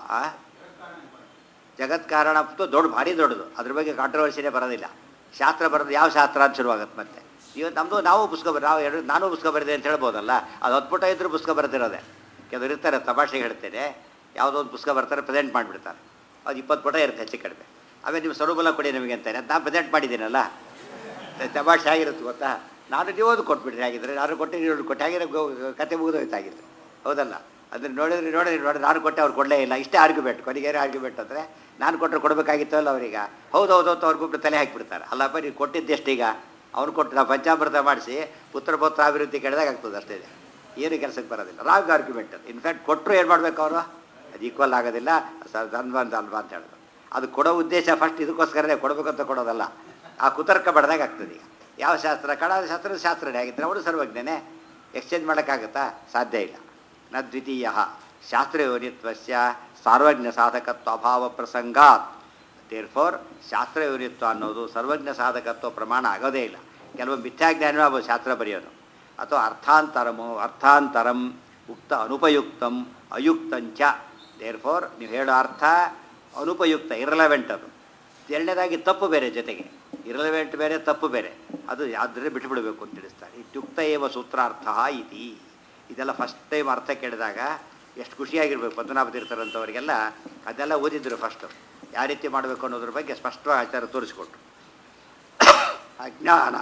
Speaker 1: ಜಗತ್ಕಾರಣ ದೊಡ್ಡ ಭಾರಿ ದೊಡ್ಡದು, ಅದ್ರ ಬಗ್ಗೆ ಕಾಂಟ್ರವರ್ಸಿನೇ ಬರೋದಿಲ್ಲ. ಶಾಸ್ತ್ರ ಬರೋದು ಯಾವ ಶಾಸ್ತ್ರ ಅಂತ ಶುರುವಾಗುತ್ತೆ. ಮತ್ತೆ ಇವತ್ತು ನಮ್ಮದು ನಾವು ಪುಸ್ತಕ ಬರ ನಾವು ಎರಡು ನಾನು ಪುಸ್ತಕ ಬರೆದೆ ಅಂತ ಹೇಳ್ಬೋದಲ್ಲ, ಅದು ಹತ್ಪುಟ ಇದ್ರೂ ಪುಸ್ತಕ ಬರೆದಿರೋದೆ. ಕೆಲವರು ಇರ್ತಾರೆ, ತಮಾಷೆಗೆ ಹೇಳ್ತೇನೆ, ಯಾವುದೋ ಒಂದು ಪುಸ್ತಕ ಬರ್ತಾರೆ ಪ್ರೆಸೆಂಟ್ ಮಾಡಿಬಿಡ್ತಾರೆ, ಅದು ಇಪ್ಪತ್ತು ಪುಟ ಇರುತ್ತೆ ಹೆಚ್ಚು ಕಡಿಮೆ. ಆಮೇಲೆ ನೀವು ಸ್ವರೂಪಲ್ಲ ಕೊಡಿ ನಮಗೆ ಅಂತಾರೆ, ನಾನು ಪ್ರೆಸೆಂಟ್ ಮಾಡಿದ್ದೀನಲ್ಲ, ತಮಾಷೆ ಆಗಿರುತ್ತೆ ಗೊತ್ತಾ. ನಾನು ನೀವು ಅದು ಕೊಟ್ಬಿಟ್ರಿ ಆಗಿದ್ರೆ, ನಾನು ಕೊಟ್ಟು ನೀವು ಕೊಟ್ಟು ಆಗಿರೋ ಕತೆ ಮುಗಿದೋಯ್ತಾಗಿತ್ತು, ಹೌದಲ್ಲ? ಅದನ್ನು ನೋಡಿದ್ರೆ ನೋಡಿದ್ರೆ ನೋಡಿ ನಾನು ಕೊಟ್ಟೆ ಅವ್ರು ಕೊಡಲೇ ಇಲ್ಲ, ಇಷ್ಟೇ ಆರ್ಗ್ಯುಮೆಂಟ್. ಕೊನೆಗೇನು ಆರ್ಗ್ಯುಮೆಂಟ್ ಅಂದರೆ ನಾನು ಕೊಟ್ಟರೆ ಕೊಡಬೇಕಾಗಿತ್ತು ಅಲ್ಲ ಅವ್ರಿಗೆ. ಹೌದು ಹೌದು ಅಂತ ಅವ್ರಿಗೊಬ್ಬರು ತಲೆ ಹಾಕಿಬಿಡ್ತಾರೆ. ಅಲ್ಲಪ್ಪ ನೀವು ಕೊಟ್ಟಿದ್ದೆಷ್ಟೀಗ, ಅವ್ನು ಕೊಟ್ಟು ನಾವು ಪಂಚಾಮೃತ ಮಾಡಿಸಿ ಪುತ್ರ ಪುತ್ರ ಅಭಿವೃದ್ಧಿ ಕೇಳಿದಾಗ ಆಗ್ತದೆ ಅಷ್ಟೇ, ಏನು ಕೆಲಸಕ್ಕೆ ಬರೋದಿಲ್ಲ. ರಾಂಗ್ ಆರ್ಗ್ಯುಮೆಂಟ್ ಅದು. ಇನ್ಫ್ಯಾಕ್ಟ್ ಕೊಟ್ಟರು ಏನು ಮಾಡಬೇಕು ಅವರು, ಅದು ಈಕ್ವಲ್ ಆಗೋದಿಲ್ಲ, ಸರ್ ಅಲ್ವಾ ಅಂತ ಅಲ್ವಾ ಅಂತ ಹೇಳೋದು. ಅದು ಕೊಡೋ ಉದ್ದೇಶ ಫಸ್ಟ್ ಇದಕ್ಕೋಸ್ಕರನೇ, ಕೊಡಬೇಕಂತ ಕೊಡೋದಲ್ಲ. ಆ ಕುತರ್ಕ ಬಡ್ದಾಗ ಆಗ್ತದೆ. ಈಗ ಯಾವ ಶಾಸ್ತ್ರ ಕಡಾದ ಶಾಸ್ತ್ರ ಶಾಸ್ತ್ರನೇ ಆಗಿದ್ದರೆ ಅವರು ಸರ್ವಜ್ಞನೇ, ಎಕ್ಸ್ಚೇಂಜ್ ಮಾಡೋಕ್ಕಾಗುತ್ತಾ? ಸಾಧ್ಯ ಇಲ್ಲ. ನ ದ್ವಿತೀಯ ಶಾಸ್ತ್ರಯೋನಿತ್ವಸ್ಯ ಸಾರ್ವಜ್ಞ ಸಾಧಕತ್ವ ಅಭಾವ ಪ್ರಸಂಗಾತ್. ದೇರ್ಫೋರ್ ಶಾಸ್ತ್ರಯೋನಿತ್ವ ಅನ್ನೋದು ಸರ್ವಜ್ಞ ಸಾಧಕತ್ವ ಪ್ರಮಾಣ ಆಗೋದೇ ಇಲ್ಲ. ಕೆಲವು ಮಿಥ್ಯಾಜ್ಞಾನವೇ ಆಗ್ಬೋದು ಶಾಸ್ತ್ರ ಬರೆಯೋದು. ಅಥವಾ ಅರ್ಥಾಂತರಮೋ ಅರ್ಥಾಂತರಂ ಉಕ್ತ ಅನುಪಯುಕ್ತಂ ಅಯುಕ್ತಂಚ. ದೇರ್ ಫೋರ್ ನೀವು ಹೇಳೋ ಅರ್ಥ ಅನುಪಯುಕ್ತ, ಇರಲೆವೆಂಟ್ ಅದು. ಎರಡನೇದಾಗಿ ತಪ್ಪು ಬೇರೆ, ಜೊತೆಗೆ ಇರಲೆವೆಂಟ್ ಬೇರೆ ತಪ್ಪು ಬೇರೆ, ಅದು ಆದರೆ ಬಿಟ್ಟುಬಿಡಬೇಕು ಅಂತ ತಿಳಿಸ್ತಾರೆ. ಇತ್ಯುಕ್ತ ಏವ ಸೂತ್ರಾರ್ಥ ಇತಿ. ಇದೆಲ್ಲ ಫಸ್ಟ್ ಟೈಮ್ ಅರ್ಥ ಕೇಳಿದಾಗ ಎಷ್ಟು ಖುಷಿಯಾಗಿರ್ಬೇಕು ಪದ್ಮನಾಭ ತೀರ್ಥರಂಥವರಿಗೆಲ್ಲ. ಅದೆಲ್ಲ ಓದಿದ್ರು ಫಸ್ಟು, ಯಾವ ರೀತಿ ಮಾಡಬೇಕು ಅನ್ನೋದ್ರ ಬಗ್ಗೆ ಸ್ಪಷ್ಟವಾಗಿ ಆಚಾರ ತೋರಿಸ್ಕೊಟ್ರು. ಅಜ್ಞಾನ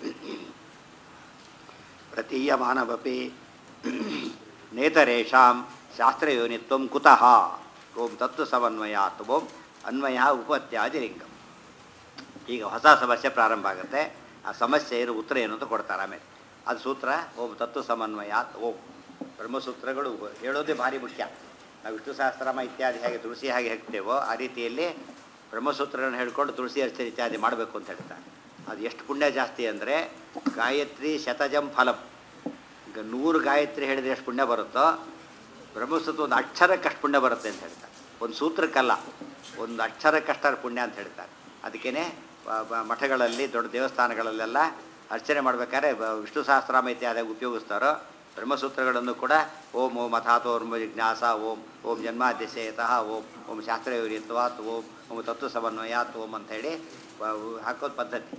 Speaker 1: ಪ್ರತೀಯಮಾನವಪಿ ನೇತರೇಷಾಂ ಶಾಸ್ತ್ರಯೋನಿತ್ವಂ ಕುತಃ ಓಂ ತತ್ವ ಸಮನ್ವಯಾತ್ ಓಂ ಅನ್ವಯ ಉಪತ್ಯಾದಿಲಿಂಗಂ. ಈಗ ಹೊಸ ಸಮಸ್ಯೆ ಪ್ರಾರಂಭ ಆಗುತ್ತೆ. ಆ ಸಮಸ್ಯೆ ಇರೋ ಉತ್ತರ ಏನು ಅಂತ ಕೊಡ್ತಾರೆ ಆಮೇಲೆ. ಅದು ಸೂತ್ರ ಓಂ ತತ್ವ ಸಮನ್ವಯಾತ್ ಓಂ. ಬ್ರಹ್ಮಸೂತ್ರಗಳು ಹೇಳೋದೇ ಭಾರಿ ಮುಖ್ಯ. ನಾವು ವಿಷ್ಣು ಸಹಸ್ರನಾಮ ಇತ್ಯಾದಿ ಹೇಗೆ ತುಳಸಿ ಹಾಗೆ ಹಾಕ್ತೇವೋ ಆ ರೀತಿಯಲ್ಲಿ ಬ್ರಹ್ಮಸೂತ್ರಗಳನ್ನು ಹೇಳ್ಕೊಂಡು ತುಳಸಿ ಅರ್ಚನೆ ಇತ್ಯಾದಿ ಮಾಡಬೇಕು ಅಂತ ಹೇಳ್ತಾರೆ. ಅದು ಎಷ್ಟು ಪುಣ್ಯ ಜಾಸ್ತಿ ಅಂದರೆ ಗಾಯತ್ರಿ ಶತಜಂ ಫಲಂ. ಈಗ ನೂರು ಗಾಯತ್ರಿ ಹೇಳಿದರೆ ಎಷ್ಟು ಪುಣ್ಯ ಬರುತ್ತೋ ಬ್ರಹ್ಮಸೂತ್ರ ಒಂದು ಅಕ್ಷರಕ್ಕೆ ಅಷ್ಟು ಪುಣ್ಯ ಬರುತ್ತೆ ಅಂತ ಹೇಳ್ತಾರೆ. ಒಂದು ಸೂತ್ರಕ್ಕಲ್ಲ, ಒಂದು ಅಕ್ಷರಕ್ಕಷ್ಟರ ಪುಣ್ಯ ಅಂತ ಹೇಳ್ತಾರೆ. ಅದಕ್ಕೇ ಮಠಗಳಲ್ಲಿ ದೊಡ್ಡ ದೇವಸ್ಥಾನಗಳಲ್ಲೆಲ್ಲ ಅರ್ಚನೆ ಮಾಡಬೇಕಾದ್ರೆ ವಿಷ್ಣು ಸಹಸ್ರನಾಮ ಇತ್ಯಾದಿ ಉಪಯೋಗಿಸ್ತಾರೋ ಬ್ರಹ್ಮಸೂತ್ರಗಳನ್ನು ಕೂಡ ಓಂ ಓಂ ಅಥಾತೋರ್ಮ ಜಿಜ್ಞಾಸ ಓಂ ಓಂ ಜನ್ಮಾದ್ಯಶಯತಃ ಓಂ ಓಂ ಶಾಸ್ತ್ರಯೋರಿತ್ವಾತ್ ಓಂ ಓಂ ತತ್ವ ಸಮನ್ವಯಾತ್ ಓಂ ಅಂಥೇಳಿ ಹಾಕೋದು ಪದ್ಧತಿ.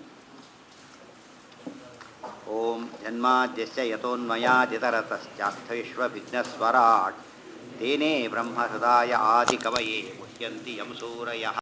Speaker 1: ಓಂ ಜನ್ಮಾದ್ಯಸ್ಯ ಯತೋನ್ಮಯಾದಿತರತಶ್ಚಾರ್ಥವಿಶ್ವವಿಘ್ನಸ್ವರಾಟ್ ತೇನೇ ಬ್ರಹ್ಮಹೃದಾಯ ಆದಿಕವಯೇ ಮುಹ್ಯಂತಿ ಯಂ ಸೂರಯಃ.